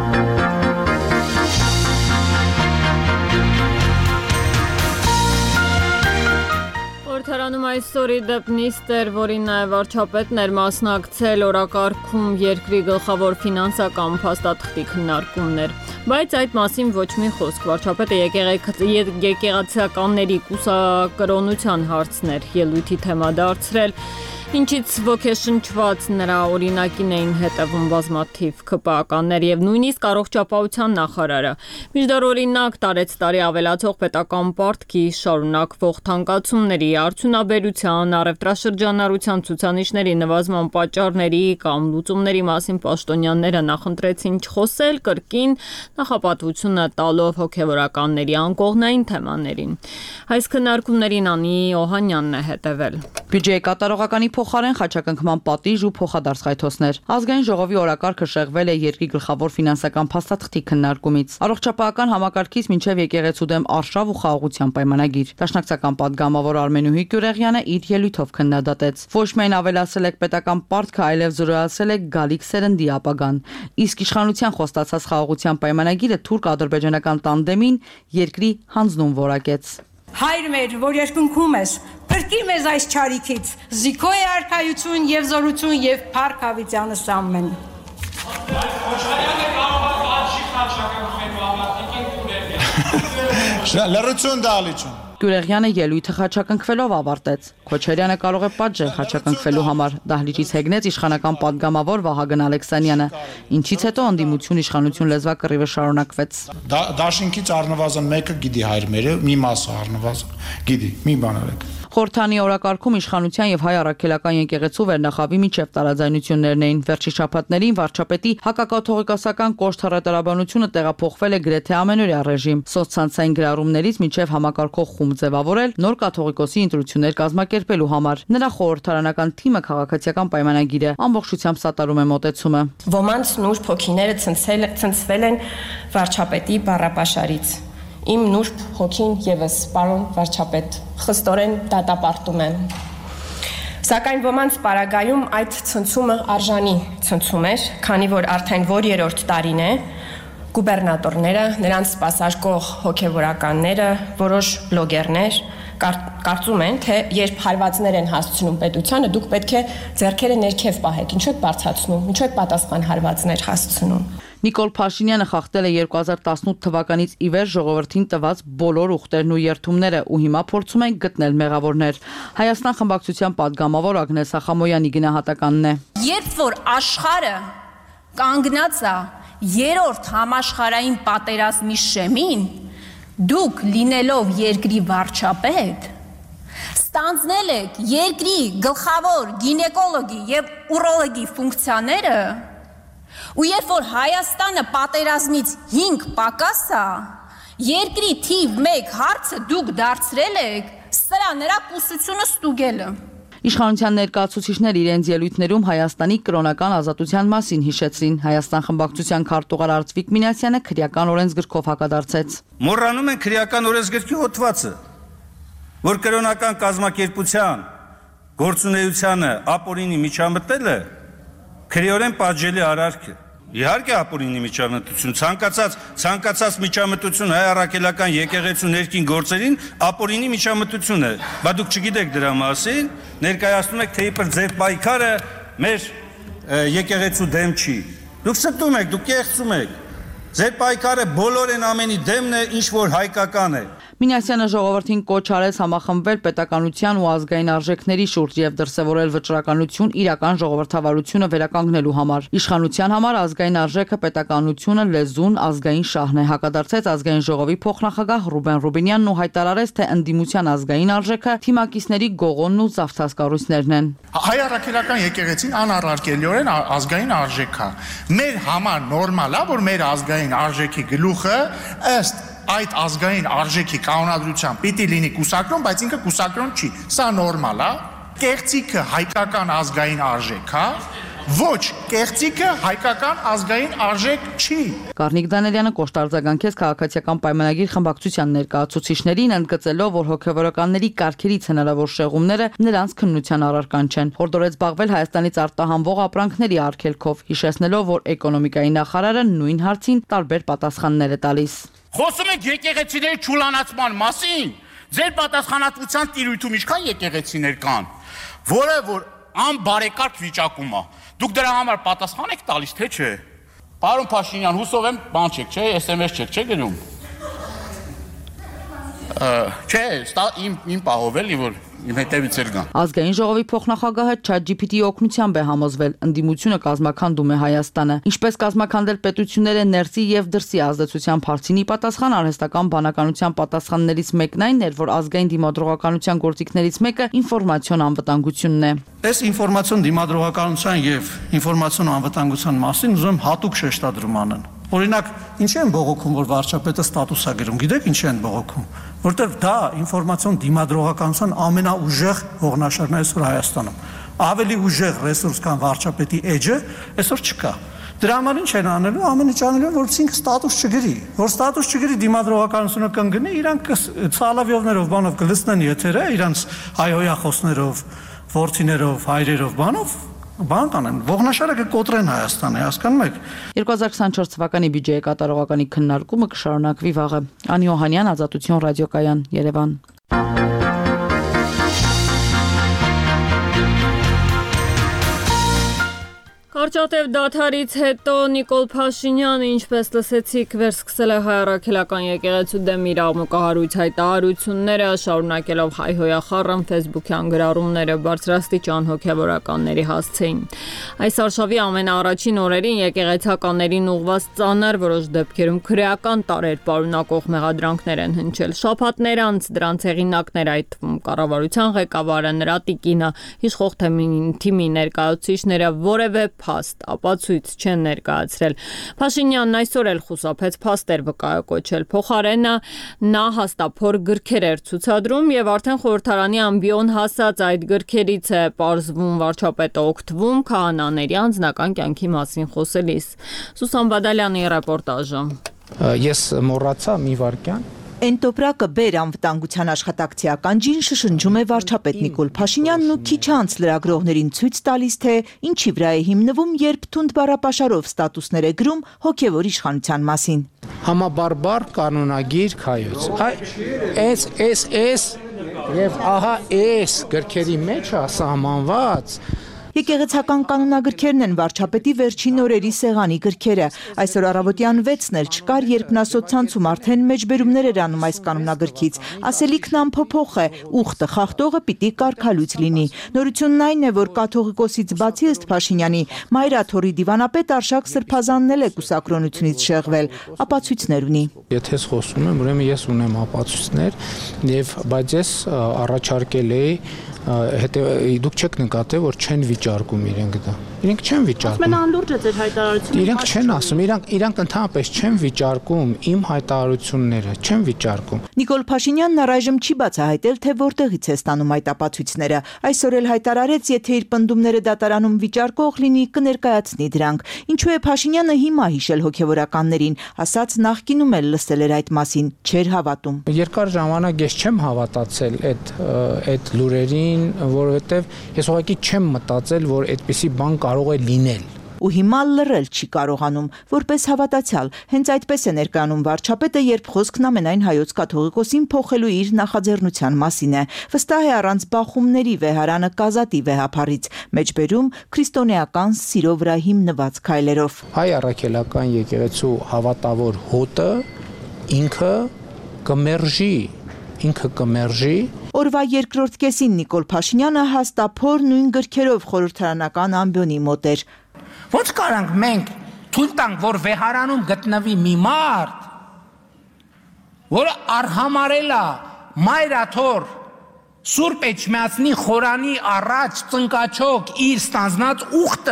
Speaker 1: Խորհրդարանում այսօր ի դեպ նիստ էր, որին նաև վարչապետն էր մասնակցել, օրակարգում երկրի գլխավոր ֆինանսական փաստաթղթի քննարկումներ, բայց այդ մասին ոչ մի խոսք։ Վարչապետը եկեղեցիականների կուսակրոնության հարցներ ելույթի թեմա դարձրել, ինչից ոգեշնչված նրա օրինակին էին հետևում բազմաթիվ ՔՊԱ-ականներ եւ նույնիսկ առողջապահության նախարարը։ Միջդեռ օրինակ տարեց տարի ավելացող պետական պարտքի, շարունակվող թանկացումների, արդյունաբերության, առևտրաշրջանառության ցուցանիշների նվազման պատճառների կամ լուծումների մասին պաշտոնյաները նախընտրեցին չխոսել, կրկին նախապատվությունը տալով հոգեվորականների անկողնային թեմաներին։ Այս քննարկումներին Անի Օհանյանն է հետևել։
Speaker 20: Բյուջեի կատարողականի փոխարեն խաչակնքման պատիժ ու փոխադարձ-խայթոցներ։ Ազգային ժողովի օրակարգը շեղվել է երկրի գլխավոր ֆինանսական փաստաթղթի քննարկումից։ Առողջապահական համակարգից մինչև եկեղեցու դեմ արշավ ու խաղաղության պայմանագիր։ Դաշնակցական պատգամավոր Արմենուհի Գյուրեղյանը իր ելույթով քննադատեց։ Ոչ միայն ավելացել եք պետական պարտքը, այլև զրոյացել եք գալիք սերնդի ապագան։ Իսկ իշխանության խոստացած խաղաղության պայմանագիրը թուրք-ադրբեջանական տանդեմին երկրի հանձնում որակեց։
Speaker 21: Հայր մեր, որ երկնքում ես, փրկի մեզ այս չարիքից, զիքո է արքայություն եւ զորություն եւ փառք հավիտյանս ամեն։
Speaker 6: Լրություն դալիճուն։
Speaker 20: Գյուրեղյանը ելույթը խաչակնքվելով ավարտեց։ Քոչարյանը կարող է պատժել խաչակնքվելու համար, դահլիճից հեգնեց իշխանական պատգամավոր Վահագն Ալեքսանյանը, ինչից հետո անդիմություն իշխանություն լեզվակռիվը շարունակվեց։
Speaker 6: Դաշինքից առնվազն մեկը գիտի հայր մերը, մի մասը առնվազն գիտի, մի բան արեք։
Speaker 20: Խորհրդանի օրակարգում իշխանության եւ հայ առաքելական եկեղեցու վերնախավի միջև տարաձայնություններն էին։ Վերջի շաբաթներին վարչապետի հակակաթողիկոսական կոշտ հռետորաբանությունը տեղափոխվել է գրեթե ամենօրյա ռեժիմ։ Սոցցանցային գրառումներից միջև համակարգող խումբ ձևավորել նոր կաթողիկոսի ընտրություններ կազմակերպելու համար։ Նրա խորհրդարանական թիմը քաղաքացիական պայմանագիրը ամբողջությամբ սատարում է մոտեցումը։
Speaker 22: Ոմանց նուրբ հոգիները ցնցվել են վարչապետի բառապաշարից։ Իմ նուրբ հոգին եւս, պարոն վարչապետ, խստորեն դատապարտում եմ։ Սակայն ոմանց պարագայում այդ ցնցումը արժանի ցնցում էր, քանի որ արդեն որ երրորդ տարին է գուբերնատորները, նրանց սպասարկող հոգևորականները, որոշ բլոգերներ կարծում են, թե երբ հարվածներ են հասցնում պետությանը, դուք պետք է ձեռքերը ներքև պահեք, ինչու եք բարձրացնում, ինչու եք պատասխան հարվածներ հասցնում։
Speaker 20: Նիկոլ Փաշինյանը խախտել է երկու հազար տասնութ թվականից ի վեր ժողովրդին տված բոլոր ուխտերն ու երթումները ու հիմա փորձում են գտնել մեղավորներ։ Հայաստան խմբակցության պատգամավոր Ագնես Ախամոյանի գնահատականն է։
Speaker 15: Երբ որ աշխարհը կանգնած է երրորդ համաշխարհային պատերազմի շեմին, դուք լինելով երկրի վարչապետ, ստանձնել եք երկրի գլխավոր գինեկոլոգի եւ ուրոլոգի ֆունկցիաները, ու երբ որ Հայաստանը պատերազմից հինգ պակաս է, երկրի թիվ մեկ հարցը դուք դարձրել եք սրա նրա կուսությունը ստուգելը։
Speaker 20: Իշխանության ներկայացուցիչները իրենց ելույթներում Հայաստանի կրոնական ազատության մասին հիշեցրին։ Հայաստան խմբակցության քարտուղար Արծվիկ Մինասյանը քրեական օրենսգրքով հակադարձեց։
Speaker 23: Մոռանում են քրեական օրենսգրքի հոդվածը, որ կրոնական կազմակերպության գործունեությանը ապօրինի միջամտելը քրեորեն պատժելի արարք է։ Իհարկե ապօրինի միջամտություն, ցանկացած ցանկացած միջամտություն հայ առաքելական եկեղեցու ներքին գործերին ապօրինի միջամտություն է։ Բա դուք չգիտեք դրա մասին, ներկայացնում եք, թե իբր ձեր պայքարը մեր եկեղեցու դեմ չի։ Դուք ստում եք, դուք կեղծում եք։ Ձեր պայքարը բոլորեն ամենի դեմն է, ինչ որ հայկական է։
Speaker 20: Մինասյանը ժողովրդին կոչ արեց համախմբվել պետականության ու ազգային արժեքների շուրջ եւ դրսեւորել վճռականություն իրական ժողովրդավարությունը վերականգնելու համար։ Իշխանության համար ազգային արժեքը պետականությունը, լեզուն, ազգային շահն է, հակադարձեց ազգային ժողովի փոխնախագահ Ռուբեն Ռուբինյանն ու հայտարարեց, թե ընդդիմության ազգային արժեքը թիմակիցների գողոնն ու զավթած կառույցներն են։
Speaker 6: Հայ առաքելական եկեղեցին անառարկելիորեն ազգային արժեք է։ Մեր համար նորմալ է, որ մեր ազգային արժեքի գլուխը ըստ այդ ազգային արժեքի կանոնադրության պիտի լինի կուսակրոն, բայց ինքը կուսակրոն չի։ Սա նորմալ է։ Կեղծիքը հայկական ազգային արժեք է, Ոչ, կեղծիկը հայկական ազգային արժեք չի։
Speaker 20: Կարնիկ Դանելյանը կոշտ արձագանքեց քաղաքացիական պայմանագիր խմբակցության ներկայացուցիչներին, ընդգծելով, որ հոգևորականների կարգերից հնարավոր շեղումները նրանց քննության առարկան չեն։ Հորդորեց զբաղվել Հայաստանից արտահանվող ապրանքների արգելքով, հիշեցնելով, որ էկոնոմիկայի նախարարը նույն հարցին տարբեր պատասխաններ է տալիս։
Speaker 6: Խոսում եք եկեղեցիների ճուլանացման մասին։ Ձեր պատասխանատվության տիրույթում ինչքան եկեղեցիներ կան, որը որ անբարեկարգ վիճակում է։ Դուք դրա համար պատասխան եք տալիս, թե չէ։ Պարոն Փաշինյան, հուսով եմ, բան չեք, չէ, էս էմ էս չեք, չէ գնում։ Չէ, իմ իմ պահով էլի որ իմ հետևից էլ գան։
Speaker 20: Ազգային ժողովի փոխնախագահը ChatGPT-ի օգնությամբ է համոզվել, ընդդիմությունը կազմաքանդում է Հայաստանը։ Ինչպես կազմաքանդել պետությունները ներսի եւ դրսի ազդեցության հարցինի պատասխան արհեստական բանականության պատասխաններից մեկն այն էր, որ ազգային դիմադրողականության գործիքներից մեկը ինֆորմացիոն անվտանգությունն է։
Speaker 2: Այս ինֆորմացիոն դիմադրողականության եւ ինֆորմացիոն անվտանգության մասին ուզում հատուկ շեշտադրում անեն։ Օրինակ, ինչ են բողոքում, որ վարչապետը ստատուս է գրում, գիտեք ինչ են բողոքում, որտեղ դա ինֆորմացիոն դիմադրողականության ամենաուժեղ ողնաշարն է այսօր Հայաստանում։ Ավելի ուժեղ ռեսուրս կան վարչապետի էջը այսօր չկա։ Դրա համար ինչ են անելու, ամեն ինչ անելու, որ ինքը ստատուս չգրի, որ ստատուս չգրի դիմադրողականությունը կընկնի, իրանք ցալավիովներով բանով կլցնեն եթերը, իրանք հայհոյախոսներով, ворթիներով, հայրերով, բանով բան կանեն, ողնաշարը կկոտրեն Հայաստանը, հասկանում եք։
Speaker 20: երկու հազար քսաներորդ թվականի բյուջեի կատարողականի քննարկումը կշարունակվի վաղը։ Անի Օհանյան, Ազատություն ռադիոկայան, Երևան։
Speaker 1: Կարճատև դադարից հետո Նիկոլ Փաշինյանը, ինչպես լսեցիք, վերսկսել է հայ առաքելական եկեղեցու դեմ իր աղմուկահարույց հայտարարությունները, շարունակելով հայհոյախառն ֆեյսբուքյան գրառումները բարձրաստիճան հոգևորականների հասցեին։ Այս արշավի ամենաառաջին օրերին եկեղեցականներին ուղղված ծանր, որոշ դեպքերում քրեական տարեր պարունակող մեղադրանքներ են հնչել։ Շաբաթներ անց դրանց հեղինակներ, այդ թվում կառավարության ղեկավարը, նրա տիկինը, իշխող թիմի ներկայացուցիչները որևէ փաստ, ապացույց չեն ներկայացրել։ Փաշինյանն այսօր էլ խուսափեց փաստեր վկայակոչել։ Փոխարենը նա հաստափոր գրքեր էր ցուցադրում եւ արդեն խորհրդարանի ամբիոն հասած այդ գրքերից է պարզվում վարչապետը օգտվում քահանաների անձնական կյանքի մասին խոսելիս։ Սուսան Բադալյանի ռեպորտաժը։
Speaker 6: Ես մոռացա մի վարքյան
Speaker 4: Էնտոպրակը բեր անվտանգության աշխատակցի ականջին շշնջում է վարչապետ Նիկոլ Փաշինյանն ու քիչ անց լրագրողներին ցույց տալիս, թե ինչի վրա է հիմնվում, երբ թունդ բառապաշարով ստատուսներ է գրում հոգևոր իշխանության մասին։
Speaker 6: Համաբարբար կանոնագիր քայոց։ Այս այս այս եւ ահա այս գրքերի մեջ է սահմանված
Speaker 4: Եկեղեցական կանոնագրքերն են վարչապետի վերջին օրերի սեղանի գրքերը։ Այսօր առավոտյան վեցն էլ չկար, երբ նա սոցցանցում արդեն մեջբերումներ էր անում այս կանոնագրքից։ Ասելիքն անփոփոխ է, ուխտը խախտողը պիտի կարգալույց լինի։ Նորությունն այն է, որ կաթողիկոսից բացի ըստ Փաշինյանի, Մայրաթորի դիվանապետ Արշակ Սրբազանն էլ է կուսակրոնությունից շեղվել, ապացույցներ ունի։
Speaker 6: Եթե ես խոսում եմ, ուրեմն ես ունեմ ապացույցներ, եւ բայց ես առաջարկել էի հետո դուք չեք նկատել, որ չեն վիճարկում իրենք դա։ Իրենք չեն վիճարկում։
Speaker 17: Ասում են անլուրջ է ձեր հայտարարությունը։
Speaker 6: Իրենք չեն ասում, իրանք իրանք ընդհանրապես չեն վիճարկում իմ հայտարարությունները, չեն վիճարկում։
Speaker 4: Նիկոլ Փաշինյանն առայժմ չի բացահայտել, թե որտեղից է ստանում այդ ապացույցները։ Այսօր էլ հայտարարեց, եթե իր պնդումները դատարանում վիճարկող լինի, կներկայացնի դրանք։ Ինչու է Փաշինյանը հիմա հիշել հոգևորականներին, ասաց նախկինում էլ լսել էր այդ մասին, չէր հավատում։
Speaker 6: Երկար ժամանակ ես չեմ հավատացել այդ այդ լուրերին, որովհետև ես ուղղակի չեմ մտածել, որ այդպիսի բան կարող է լինել։
Speaker 4: Ու հիմա լռել չի կարողանում, որպես հավատացյալ։ Հենց այդպես է ներկայանում վարչապետը, երբ խոսքն ամենայն հայոց կաթողիկոսին փոխելու իր նախաձեռնության մասին է։ Վստահ է առանց բախումների վեհարանը կազատի վեհապարից, մեջբերում քրիստոնեական սիրո վրա հիմնված քայլերով։
Speaker 6: Հայ առաքելական եկեղեցու հավատավոր հոտը ինքը կմերժի, ինքը կմերժի
Speaker 4: Օրվա երկրորդ կեսին Նիկոլ Փաշինյանը հաստափոր նույն գրքերով խորհրդարանական ամբիոնի մոտ էր։
Speaker 6: Ոնց կարանք մենք թույլ տանք, որ վեհարանում գտնվի մի մարդ, որը արհամարել է Մայրաթոր Սուրբ Էջմիածնի խորանի առաջ ծնկաչոք իր ստանձնած ուխտը։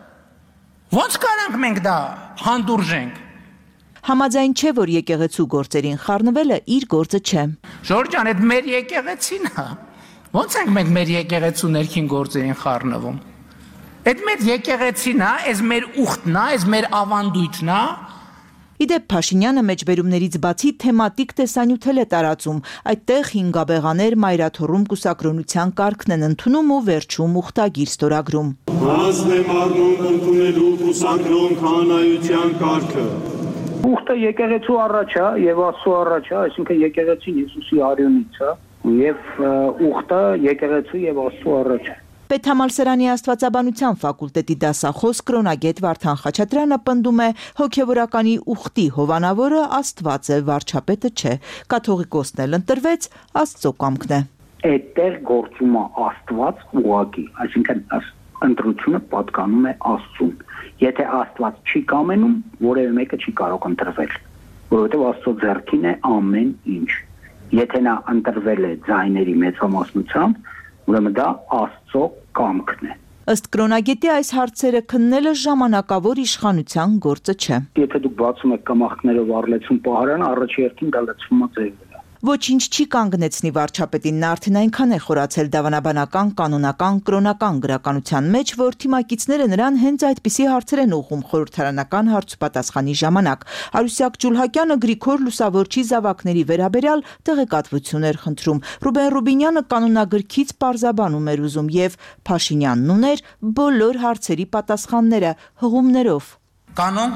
Speaker 6: Ոնց կարանք մենք դա հանդուրժենք։
Speaker 4: Համաձայն չէ, որ եկեղեցու գործերին խառնվելը իր գործը չէ։
Speaker 6: Ժորժ ջան, այդ մեր եկեղեցին է։ Ոնց ենք մենք մեր եկեղեցու ներքին գործերին խառնվում։ Այդ մեր եկեղեցին է, այս մեր ուխտն է, այս մեր ավանդույթն է։
Speaker 4: Իդեպ Փաշինյանը մեջբերումներից բացի թեմատիկ տեսանյութ է տարածում, այդտեղ հինգաբեղաներ մայրաթոռում կուսակրոնության կարգն են ընդունում ու վերջում ուխտագիր ստորագրում։
Speaker 5: Հանձն եմ առնում ընդունելու կուսակրոն քահանայության կարգը։
Speaker 7: Ուխտը եկեղեցու առաջ է եւ Աստծո առաջ է, այսինքն եկեղեցին Հիսուսի արյունից է, եւ ուխտը եկեղեցու եւ Աստծո առաջ է։
Speaker 4: Պետհամալսարանի աստվածաբանության ֆակուլտետի դասախոս կրոնագետ Վարդան Խաչատրյանը պնդում է հոգևորականի ուխտի հովանավորը Աստված է, վարչապետը չէ, կաթողիկոսն էլ ընտրվեց, Աստծո կամքն է։
Speaker 7: Այդտեղ գործում է Աստված ուղակի, այսինքն ընտրությունը պատկանում է Աստծուն։ Եթե Աստված չի կամենում, որևէ մեկը չի կարող ընտրվել, որովհետև Աստծո ձեռքին է ամեն ինչ։ Եթե նա ընտրվել է ձայների մեծամասնությամբ, ուրեմն դա Աստծո կամքն է։
Speaker 4: Ըստ կրոնագետի այս հարցերը քննելը ժամանակավոր իշխանության գործը չէ։
Speaker 7: Եթե դուք բացում եք կամախներով առլեցուն պահարանը, առաջի հերթին դա լցվում է ձեր վրա։
Speaker 4: Ոչինչ չի կանգնեցնի վարչապետին, նա արդեն այնքան է խորացել դավանաբանական, կանոնական, կրոնական գրականության մեջ, որ թիմակիցները նրան հենց այդպիսի հարցեր են ուղղում խորհրդարանական հարցուպատասխանի ժամանակ։ Արուսյակ Ջուլհակյանը Գրիգոր Լուսավորչի զավակների վերաբերյալ տեղեկատվություն էր խնդրում։ Ռուբեն Ռուբինյանը կանոնագրքից պարզաբանում էր ուզում եւ Փաշինյանն ուներ բոլոր հարցերի պատասխանները հղումներով։
Speaker 6: Կանոն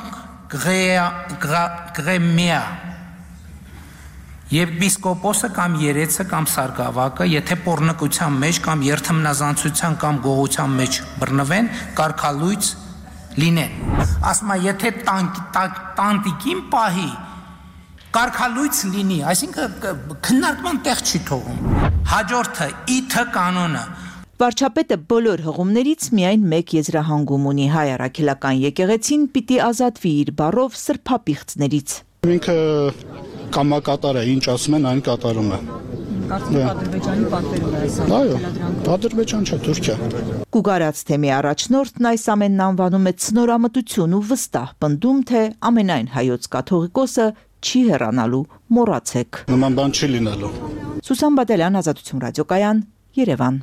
Speaker 6: գրեմիա Եպիսկոպոսը կամ երեցը կամ սարգսակը, եթե պոռնկության մեջ կամ երթմնազանցության կամ գողության մեջ բռնվեն, կարգալույծ լինեն։ Ասում է, եթե տանտիկին պահի, կարգալույծ լինի, այսինքն քննարկման տեղ չի թողում։ Հաջորդը իթ կանոնը։
Speaker 4: Վարչապետը բոլոր հղումներից միայն մեկ եզրահանգում ունի՝ հայ առաքելական եկեղեցին պիտի ազատվի իր բառով սրբապիղծներից։
Speaker 12: Ինքը կամակատար է, ինչ ասում են, այն կատարում է։
Speaker 10: Կարծում եք Ադրբեջանի պատվերում է այս
Speaker 12: Այո, Ադրբեջան չէ, Թուրքիա։
Speaker 4: Կուգարած թեմի առաջնորդն այս ամենն անվանում է ցնորամտություն ու վստահ պնդում, թե ամենայն հայոց կաթողիկոսը չի հեռանալու, մոռացեք։
Speaker 12: Նման բան չի լինելու։
Speaker 4: Սուսան Բադելյան, Ազատություն ռադիոկայան, Երևան։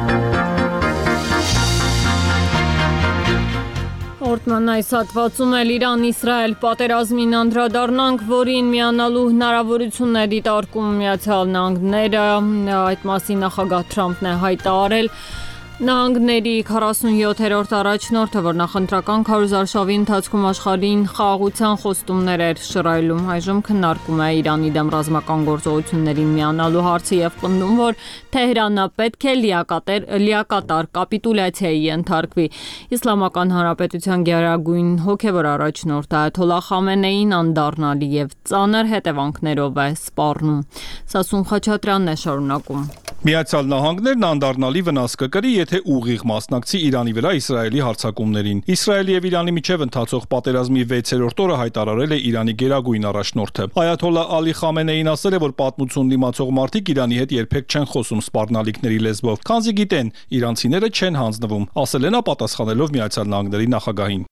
Speaker 1: Օրտման այս հատվածում էլ Իրան-Իսրայել պատերազմին անդրադառնանք, որին միանալու հնարավորությունն է դիտարկում Միացյալ Նահանգները, այդ մասին նախագահ Թրամփն է հայտարարել։ Նահանգների քառասունյոթերորդ առաջնորդը, որ նախընտրական քարոզարշավի ընթացքում աշխարհին խաղաղության խոստումներ էր շռայլում, այժմ քննարկում է Իրանի դեմ ռազմական գործողություններին միանալու հարցը եւ պնդում, որ Թեհրանը պետք է լիակատար, լիակատար կապիտուլյացիայի ենթարկվի։ Իսլամական Հանրապետության գերագույն հոգևոր առաջնորդ Այաթոլլահ Խամենեին անդառնալի եւ ծանր հետևանքներով է սպառնում։ Սասուն Խաչատրյանն է շարունակում։
Speaker 9: Միացյալ Նահանգներն անդառնալի վնաս կկրի, եթե ուղիղ մասնակցի Իրանի վրա Իսրայելի հարձակումներին։ Իսրայելի եւ Իրանի միջև ընթացող պատերազմի վեցերորդ օրը հայտարարել է Իրանի գերագույն առաջնորդը։ Այաթոլլահ Ալի Խամենեին ասել է, որ պատմություն դիմացող մարդիկ Իրանի հետ երբեք չեն խոսում սպառնալիքների լեզվով, քանզի գիտեն, իրանցիները չեն հանձնվում, ասել է նա պատասխանելով Միացյալ Նահանգների նախագահին։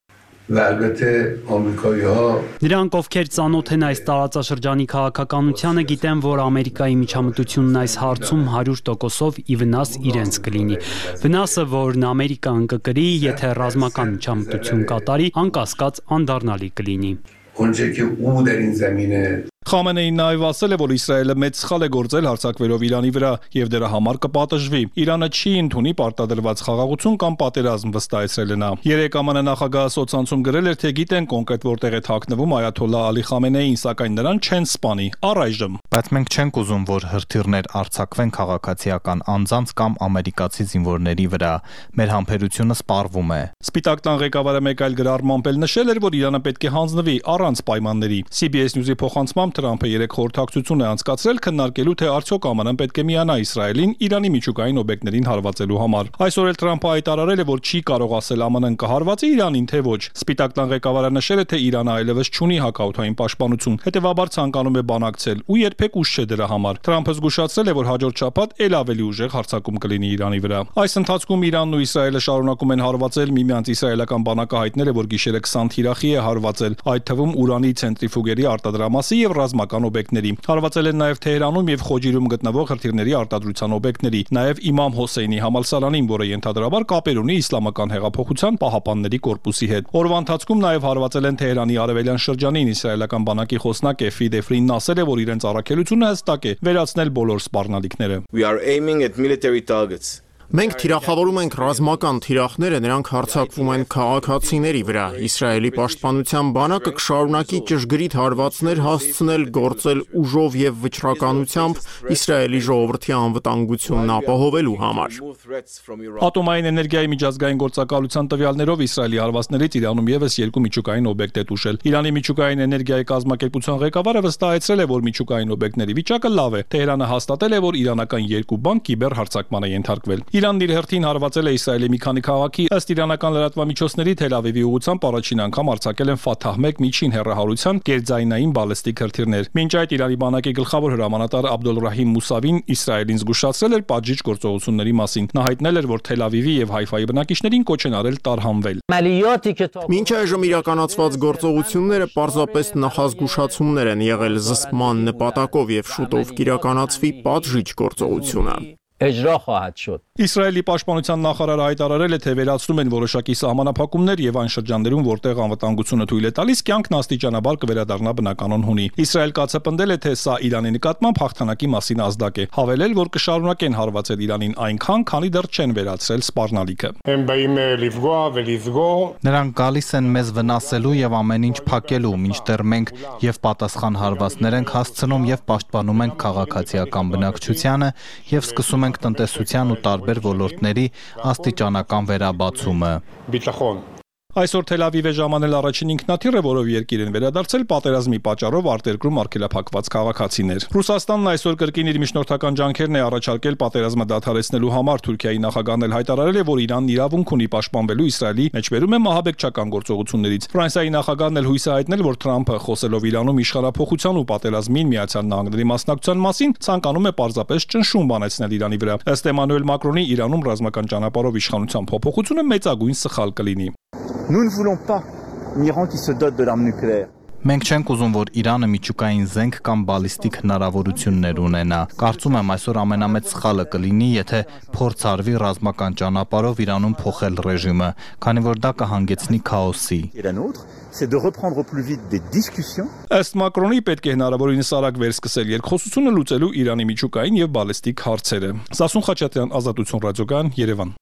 Speaker 24: Նրանք, ովքեր ծանոթ են այս տարածաշրջանի քաղաքականությանը, գիտեն, որ Ամերիկայի միջամտությունն այս հարցում հարյուր տոկոսով ի վնաս իրենց կլինի։ Վնասը, որն Ամերիկան կկրի, եթե ռազմական միջամտություն կատարի, անկասկած անդառնալի կլինի։
Speaker 9: Խամենեին նաև ասել է, որ Իսրայելը մեծ սխալ է գործել հարձակվելով Իրանի վրա եւ դրա համար կպատժվի։ Իրանը չի ընդունի պարտադրված խաղաղություն կամ պատերազմ, վստահեցրել է նա։ Երեք ԱՄՆ նախագահը սոցցանցում գրել էր, թե գիտեն կոնկրետ որտեղ է թաքնվում Այաթոլլահ Ալի Խամենեին, սակայն նրան չեն սպանի առայժմ։
Speaker 11: Բայց մենք չենք ուզում, որ հրթիռներ արձակվեն քաղաքացիական անձանց կամ ամերիկացի զինվորների վրա։ Մեր համբերությունը սպառվում է։
Speaker 9: Սպիտակ տան ղեկավարը մեկ այլ գրառմամբ էլ նշել էր, որ Իրանը պետք է հանձնվի առանց պայմանների։ C B S News-ի փոխանցմամբ Թրամփը երեք խորհրդակցություն է անցկացրել քննարկելու, թե արդյոք ԱՄՆ-ն պետք է միանա Իսրայելին Իրանի միջուկային օբյեկտներին հարվածելու համար։ Այսօր էլ Թրամփը հայտարարել է, որ չի կարող ասել ԱՄՆ-ն կհարվածի Իրանին, թե ոչ։ Սպիտակ տան ղեկավարը նշել է, թե Իրանը այլևս չունի հակաօդային պաշտպանություն, հետևաբար ցանկանում է բանակցել ու երբեք ուշ չէ դրա համար։ Թրամփը զգուշացրել է, որ հաջորդ շաբաթ ել ավելի ուժեղ հարձակում կլինի Իրանի վրա։ Այս ընթացքում Իրանն ու Իսրայելը շարունակում են հարվածել միմյանց։ Իսրայելական բանակը հայտնել է, որ գիշերը քսան թիրախի է հարվածել, այդ թվում ուրանի ցենտրիֆուգերի արտադրամասի եւ ռազմական օբյեկտների։ Հարվածել են նաև Թեհրանում եւ Խոջիրում գտնվող հրթիռների արտադրության օբյեկտների, նաև Իմամ Հոսեյնի համալսարանին, որը ենթադրաբար կապեր ունի իսլամական հեղափոխության պահապանների կորպուսի հետ։ Օրվա ընթացքում նաև հարվածել են Թեհրանի արևելյան շրջանին։ Իսրայելական բանակի խոսնակ Էֆի Դեֆրինն ասել է, որ իրենց առաքելությունը հստակ է՝ վերացնել բոլոր սպառնալիքները։
Speaker 3: We are aiming at military targets.
Speaker 8: Մենք թիրախավորում ենք ռազմական թիրախները, նրանք հարձակվում են քաղաքացիների վրա։ Իսրայելի պաշտպանության բանակը կշարունակի ճշգրիտ հարվածներ հասցնել, գործել ուժով եւ վճռականությամբ Իսրայելի ժողովրդի անվտանգությունն ապահովելու համար։
Speaker 9: Ատոմային էներգիայի միջազգային գործակալության տվյալներով Իսրայելի հարվածներից Իրանում եւս երկու միջուկային օբյեկտ է տուժել։ Իրանի միջուկային էներգիայի կազմակերպության ղեկավարը վստահեցրել է, որ միջուկային օբյեկտների վիճակը լավ է։ Թեհրանը հաստատել է, որ իրանական երկու բանկ կիբեր հարձակման է ենթարկվել։ Իրանն իր հերթին հարվածել է Իսրայելի մի քանի քաղաքի, ըստ իրանական լրատվամիջոցների Թել Ավիվի ուղղությամբ առաջին անգամ արձակել են Ֆաթահ մեկ միջին հեռահարության գերձայնային բալեստիկ հրթիռներ։ Մինչ այդ Իրանի բանակի գլխավոր հրամանատար Աբդոլռահիմ Մուսավին Իսրայելին զգուշացրել էր պատժիչ գործողությունների մասին։ Նա հայտնել էր, որ Թել Ավիվի եւ Հայֆայի բնակիչներին կոչ են արել տարհանվել։
Speaker 8: Մինչ այժմ իրականացված գործողությունները պարզապես նախազգուշացումներ են եղել զսպման նպատակով եւ շուտով կիրականացվի պատժիչ գործողությունը։
Speaker 13: اجرا خواهد شد.
Speaker 9: Իսրայելի պաշտպանության նախարարը հայտարարել է, թե վերացնում են որոշակի սահմանափակումներ եւ այն շրջաններում, որտեղ անվտանգությունը թույլ է տալիս, կյանքն աստիճանաբար կվերադառնա բնականon հունի։ Իսրայել կացը պնդել է, թե սա Իրանի նկատմամբ հաղթանակի մասին ազդակ է, հավելել, որ կշարունակեն հարվածել Իրանին այնքան, քանի դեռ չեն վերացրել սպառնալիքը։
Speaker 11: Նրանք գալիս են մեզ վնասելու եւ ամեն ինչ փակելու, մինչդեռ մենք եւ պատասխան հարվածներ ենք հասցնում եւ պաշտպանում ենք քաղաքացիական բնակչությանը եւ սկսում ենք տնտեսության ու տարբեր ոլորտների աստիճանական վերաբացումը։
Speaker 9: Այսօր Թել Ավիվ է ժամանել առաջին ինքնաթիռը, որով երկիր են վերադարձել պատերազմի պատճառով արտերկրում արգելափակված քաղաքացիներ։ Ռուսաստանն այսօր կրկին իր միջնորդական ջանքերն է առաջարկել պատերազմը դադարեցնելու համար։ Թուրքիայի նախագահն էլ հայտարարել է, որ Իրանն իրավունք ունի պաշտպանվելու Իսրայելի մեջբերում է մահաբեկչական գործողություններից։ Ֆրանսիայի նախագահն էլ հույս է հայտնել, որ Թրամփը խոսելով Իրանում իշխանափոխության ու պատերազմին Միացյալ Նահանգների մասնակցության մասին ցանկանում է պարզապես ճնշում բանեցնել Իրանի վրա։ Ըստ Էմանուել Մակրոնի Իրանում ռազմական ճանապարհով իշխանության փոփոխությունը մեծագույն սխալ կլինի։
Speaker 3: Nous ne voulons pas un Iran qui se dote de l'arme nucléaire.
Speaker 11: Մենք չենք ուզում, որ Իրանը միջուկային զենք կամ բալիստիկ հնարավորություններ ունենա։ Կարծում եմ այսօր ամենամեծ սխալը կլինի, եթե փորձ արվի ռազմական ճանապարհով Իրանում փոխել ռեժիմը, քանի որ դա կհանգեցնի քաոսի։
Speaker 3: C'est de reprendre plus vite des discussions.
Speaker 9: Ըստ Մակրոնի պետք է հնարավորինս արագ վերսկսել երկխոսությունը լուծելու Իրանի միջուկային եւ բալիստիկ հարցերը։ Սասուն Խաչատրյան, Ազատություն ռադիոգան, Երևան։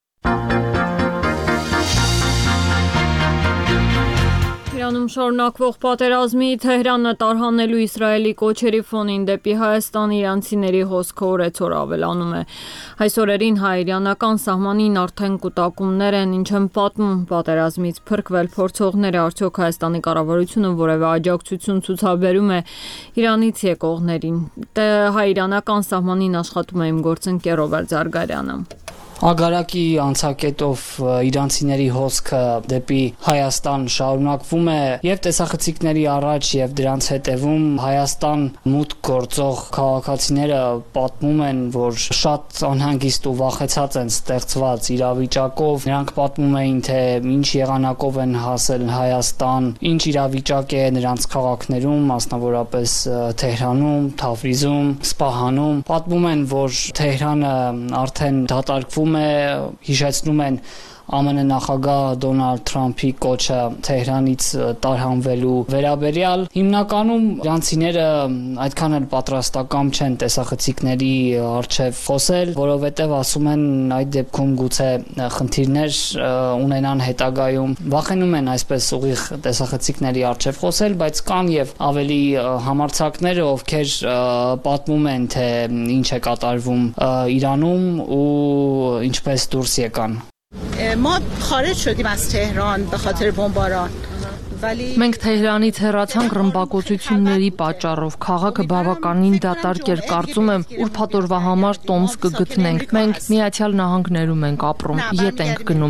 Speaker 1: Իրանում շարունակվող պատերազմի Թեհրանը տարհանելու Իսրայելի կոչերի ֆոնին դեպի Հայաստան իրանցիների հոսքը օրեցօր ավելանում է։ Այս օրերին հայ-իրանական սահմանին արդեն կուտակումներ են, ինչ են պատմում պատերազմից փրկվել փորձողները, արդյոք Հայաստանի կառավարությունը որևէ աջակցություն ցուցաբերում է Իրանից եկողներին։ Հայ-իրանական սահմանին աշխատում է իմ գործընկեր Ռոբերտ Զարգարյանը։
Speaker 16: Ագարակի անցակետով իրանցիների հոսքը դեպի Հայաստան շարունակվում է եւ տեսախցիկների առաջ եւ դրանց հետևում Հայաստան մուտք գործող քաղաքացիները պատմում են, որ շատ անհանգիստ ու վախեցած են ստեղծված իրավիճակով։ Նրանք պատմում էին, թե ինչ եղանակով են հասել Հայաստան, ինչ իրավիճակ է նրանց քաղաքներում, մասնավորապես Թեհրանում, Թավրիզում, Սպահանում։ Պատմում են, որ Թեհրանը արդեն դատարկվում է, հիշեցնում են ԱՄՆ նախագահ Դոնալդ Թրամփի կոչը Թեհրանից տարհանվելու վերաբերյալ։ Հիմնականում իրանցիները այդքան էլ պատրաստական չեն տեսախցիկների առջև խոսել, որովհետև ասում են այդ դեպքում գուցե խնդիրներ ունենան հետագայում։ Վախենում են այսպես ուղիղ տեսախցիկների առջև խոսել, բայց կան եւ ավելի համարձակները, ովքեր պատմում են, թե ինչ է կատարվում Իրանում ու ինչպես դուրս եկան։
Speaker 25: ما خارج شدیم از تهران به خاطر بمباران
Speaker 10: Մենք Թեհրանից հեռացանք ռմբակոծությունների պատճառով, քաղաքը բավականին դատարկ էր, կարծում եմ, ուրբաթօրվա համար տոմս կգտնենք։ Մենք Միացյալ Նահանգներում ենք ապրում, ետ ենք գնում։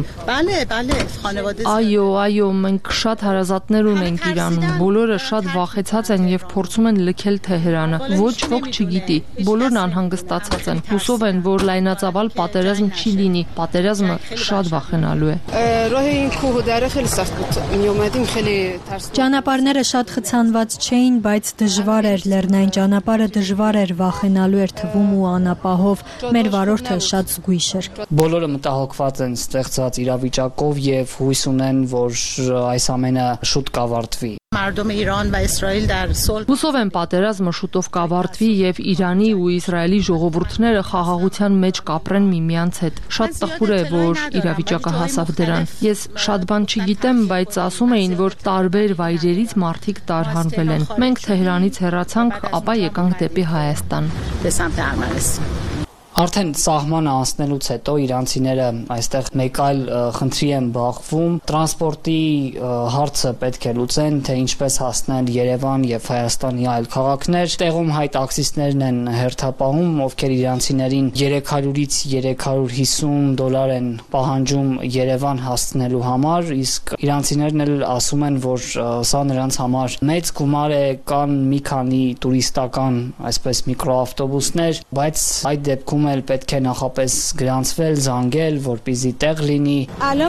Speaker 10: Այո, այո, մենք շատ հարազատներ ունենք Իրանում, բոլորը շատ վախեցած են եւ փորձում են լքել Թեհրանը։ Ոչ ոք չգիտի, բոլորն անհանգստացած են, հուսով են, որ լայնածավալ պատերազմ չի լինի, պատերազմը շատ վախենալու է։
Speaker 25: راه این کوه و دره خیلی سخت بود. می اومدیم خیلی
Speaker 14: Ճանապարհները շատ խցանված չէին, բայց դժվար էր, լեռնային ճանապարհը դժվար էր, վախենալու էր թվում ու անապահով, մեր վարորդը շատ զգույշ էր։
Speaker 16: Բոլորը մտահոգված են ստեղծած իրավիճակով եւ հույս ունեն, որ այս ամենը շուտ կավարտվի։
Speaker 25: مردم ایران و اسرائیل در صلح
Speaker 18: Հուսով եմ պատերազմը շուտով կավարտվի եւ Իրանի ու Իսրայելի ժողովուրդները խաղաղության մեջ կապրեն միմյանց հետ։ Շատ տխուր է, որ իրավիճակը հասավ դրան։ Ես շատ բան չգիտեմ, բայց ասում էին, որ տարբեր վայրերից մարդիկ տարհանվել են։ Մենք Թեհրանից հեռացանք, ապա եկանք դեպի Հայաստան։
Speaker 16: Արդեն սահմանը անցնելուց հետո իրանցիները այստեղ մեկ այլ խնդրի են բախվում, տրանսպորտի հարցը պետք է լուծեն, թե ինչպես հասնել Երևան եւ Հայաստանի այլ քաղաքներ։ Տեղում հայ տաքսիստներն են հերթապահում, ովքեր իրանցիներին երեք հարյուրից երեք հարյուր հիսուն դոլար են պահանջում Երևան հասցնելու համար, իսկ իրանցիներն էլ ասում են, որ սա նրանց համար մեծ գումար է, կան մի քանի տուրիստական, այսպես միկրոավտոբուսներ, բայց այդ դեպքում պետք է նախապես գրանցվել, զանգել, որպեսզի տեղ լինի։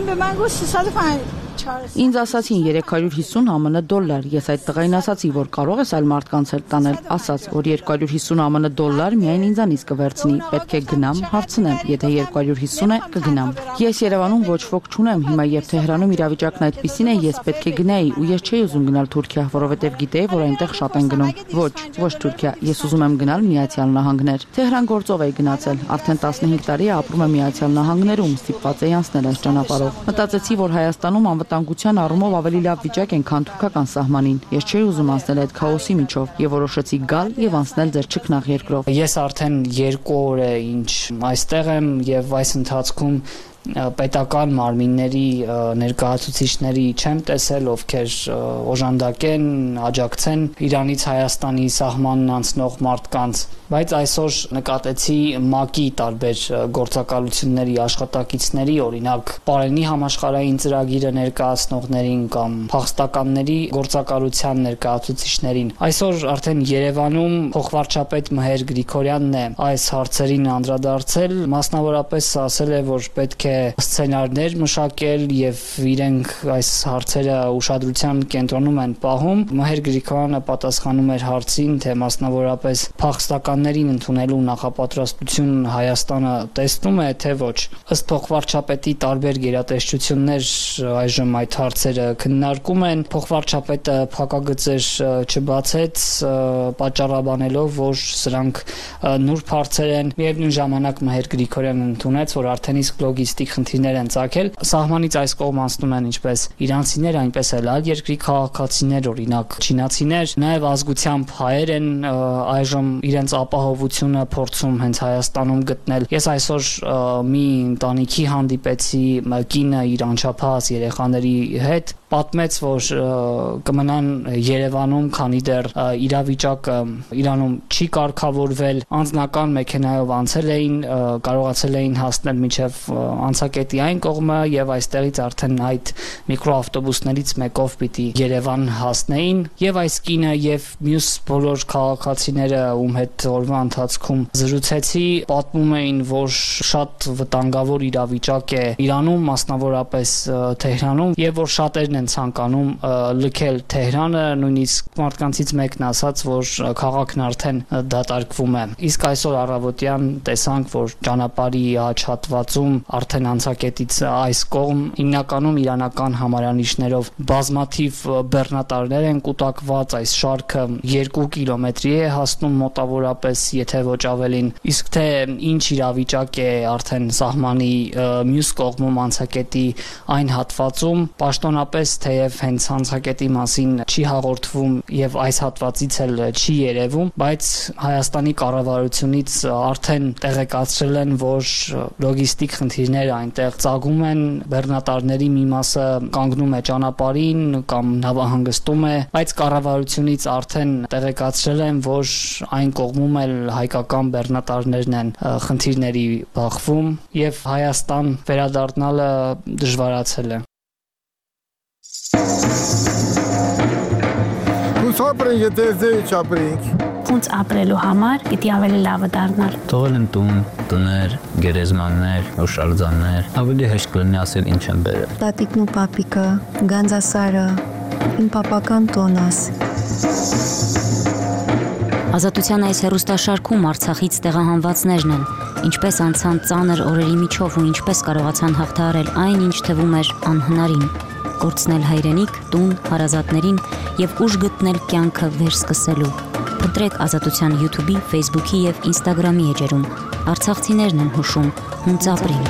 Speaker 20: Ինձ ասացին երեք հարյուր հիսուն ԱՄՆ դոլար, ես այդ տղային ասացի, որ կարող ես այլ մարդկանց հետ տանել, ասաց, որ երկու հարյուր հիսուն ԱՄՆ դոլար միայն ինձանից կվերցնի, պետք է գնամ, հարցնեմ, եթե երկու հարյուր հիսուն է, կգնամ։ Ես Երևանում ոչ ոք չունեմ, հիմա եւ Թեհրանում իրավիճակն այդպիսին է, ես պետք է գնայի ու ես չէի ուզում գնալ Թուրքիա, որովհետեւ գիտեի, որ այնտեղ շատ են գնում։ Ոչ, ոչ Թուրքիա, ես ուզում եմ գնալ Միացյալ Նահանգներ։ Թեհրան գործով էի գնացել, արդեն տասնհինգ տարի է ապրում եմ Միացյալ Նահանգներում, ստիպված էի անցնել այս ճանապարհով։ Մտածեցի, որ Հայաստանում անվտանգության առումով ավելի լավ վիճակ են, քան թուրքական սահմանին։ Ես չէի ուզում անցնել այդ քաոսի միջով եւ որոշեցի գալ եւ անցնել ձեր ճկնաղ երկրով։
Speaker 16: Ես արդեն երկու օր է ինչ այստեղ եմ եւ այս ընթացքում պետական մարմինների ներկայացուցիչների չեմ տեսել, ովքեր օժանդակեն, աջակցեն Իրանից Հայաստանի սահմանն անցնող մարդկանց, բայց այսօր նկատեցի ՄԱԿ-ի տարբեր գործակալությունների աշխատակիցների, օրինակ Պարենի համաշխարհային ծրագիրը ներկայացնողներին կամ փախստականների գործակալության ներկայացուցիչներին։ Այսօր արդեն Երևանում փոխվարչապետ Մհեր Գրիգորյանն է այս հարցերին անդրադարձել, մասնավորապես ասել է, որ պետք է սցենարներ մշակել եւ իրենք այս հարցերը ուշադրության կենտրոնում են պահում։ Մհեր Գրիգորյանը պատասխանում էր հարցին, թե մասնավորապես փախստականներին ընդունելու նախապատրաստություն Հայաստանը տեսնում է, թե ոչ։ Ըստ փոխվարչապետի տարբեր գերատեսչություններ այժմ այդ հարցերը քննարկում են։ Փոխվարչապետը փակագծեր չբացեց, պատճառաբանելով, որ սրանք նուրբ հարցեր են։ Միևնույն ժամանակ Մհեր Գրիգորյանը ընդունեց, որ արդեն իսկ լոգիստիկ խնդիրներ են ցակել։ Սահմանից այս կողմ անցնում են ինչպես իրանցիներ, այնպես էլ այլ երկրի քաղաքացիներ, օրինակ չինացիներ, նաև ազգությամբ հայեր են այժմ իրենց ապահովությունը փորձում հենց Հայաստանում գտնել։ Ես այսօր մի ընտանիքի հանդիպեցի, կինը իր անչափահաս երեխաների հետ պատմեց, որ կմնան Երևանում, քանի դեռ իրավիճակը Իրանում չի կարգավորվել, անձնական մեքենայով անցել էին, կարողացել էին հասնել մինչև անցակետի այն կողմը եւ այստեղից արդեն այդ միկրոավտոբուսներից մեկով պիտի Երևան հասնեին եւ այս կինը եւ մյուս բոլոր քաղաքացիները, ում հետ օրվա ընթացքում զրուցեցի, պատմում էին, որ շատ վտանգավոր իրավիճակ է Իրանում, մասնավորապես Թեհրանում, եւ որ շատերն են ցանկանում լքել Թեհրանը, նույնիսկ մարդկանցից մեկն ասաց, որ քաղաքն արդեն դատարկվում է։ Իսկ այսօր առավոտյան տեսանք, որ ճանապարհի աջ հատվածում արդեն անցակետից այս կողմ հիմնականում իրանական համարանիշներով բազմաթիվ բեռնատարներ են կուտակված, այս շարքը երկու կիլոմետրի է հասնում մոտավորապես, եթե ոչ ավելին։ Իսկ թե ինչ իրավիճակ է արդեն սահմանի մյուս կողմում անցակետի այն հատվածում, պաշտոնապես թեև հենց անցակետի մասին չի հաղորդվում եւ այս հատվածից էլ չի երևում, բայց Հայաստանի կառավարությունից արդեն տեղեկացրել են, որ լոգիստիկ խնդիրները այնտեղ ծագում են, բեռնատարների մի մասը կանգնում է ճանապարհին կամ նավահանգստում է, բայց կառավարությունից արդեն տեղեկացրել են, որ այն կողմում էլ հայկական բեռնատարներն են խնդիրների բախվում եւ Հայաստան վերադառնալը դժվարացել է։
Speaker 19: Ոնց ապրենք, եթե ձեզ չապրենք։
Speaker 21: Ոնց ապրելու համար պիտի ավելի լավը դառնալ։
Speaker 22: Թողել են տուն, տներ, գերեզմաններ, հուշարձաններ, ավելի հեշտ կլինի ասել ինչ են բերել։
Speaker 26: Տատիկն ու պապիկը, գանձասարը,
Speaker 14: իմ պապական տոնաս։
Speaker 2: Ազատության այս հեռուստաշարքում Արցախից տեղահանվածներն են, ինչպես անցան ծանր օրերի միջով ու ինչպես կարողացան հաղթահարել այն, ինչ թվում էր անհնարին, կորցնել հայրենիք, տուն, հարազատներին եւ ուժ գտնել կյանքը վերսկսելու։ Փնտրեք Ազատության YouTube-ի, Facebook-ի եւ Instagram-ի էջերում։ Արցախցիներն են հուշում, հունց ապրենք։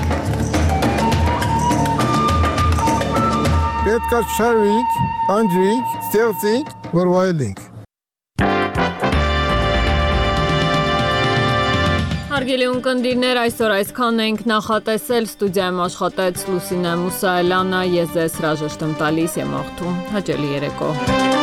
Speaker 19: Պետք է շարվենք, անջրենք, ստեղծենք, որ վայելենք։
Speaker 1: Հարգելի ունկնդիրներ, այսօր այսքանն ենք նախատեսել, ստուդիայում աշխատեց Լուսինե Մուսայելյանը, ես ձեզ հրաժեշտ եմ տալիս, եմ աղթում հաճելի երեկո։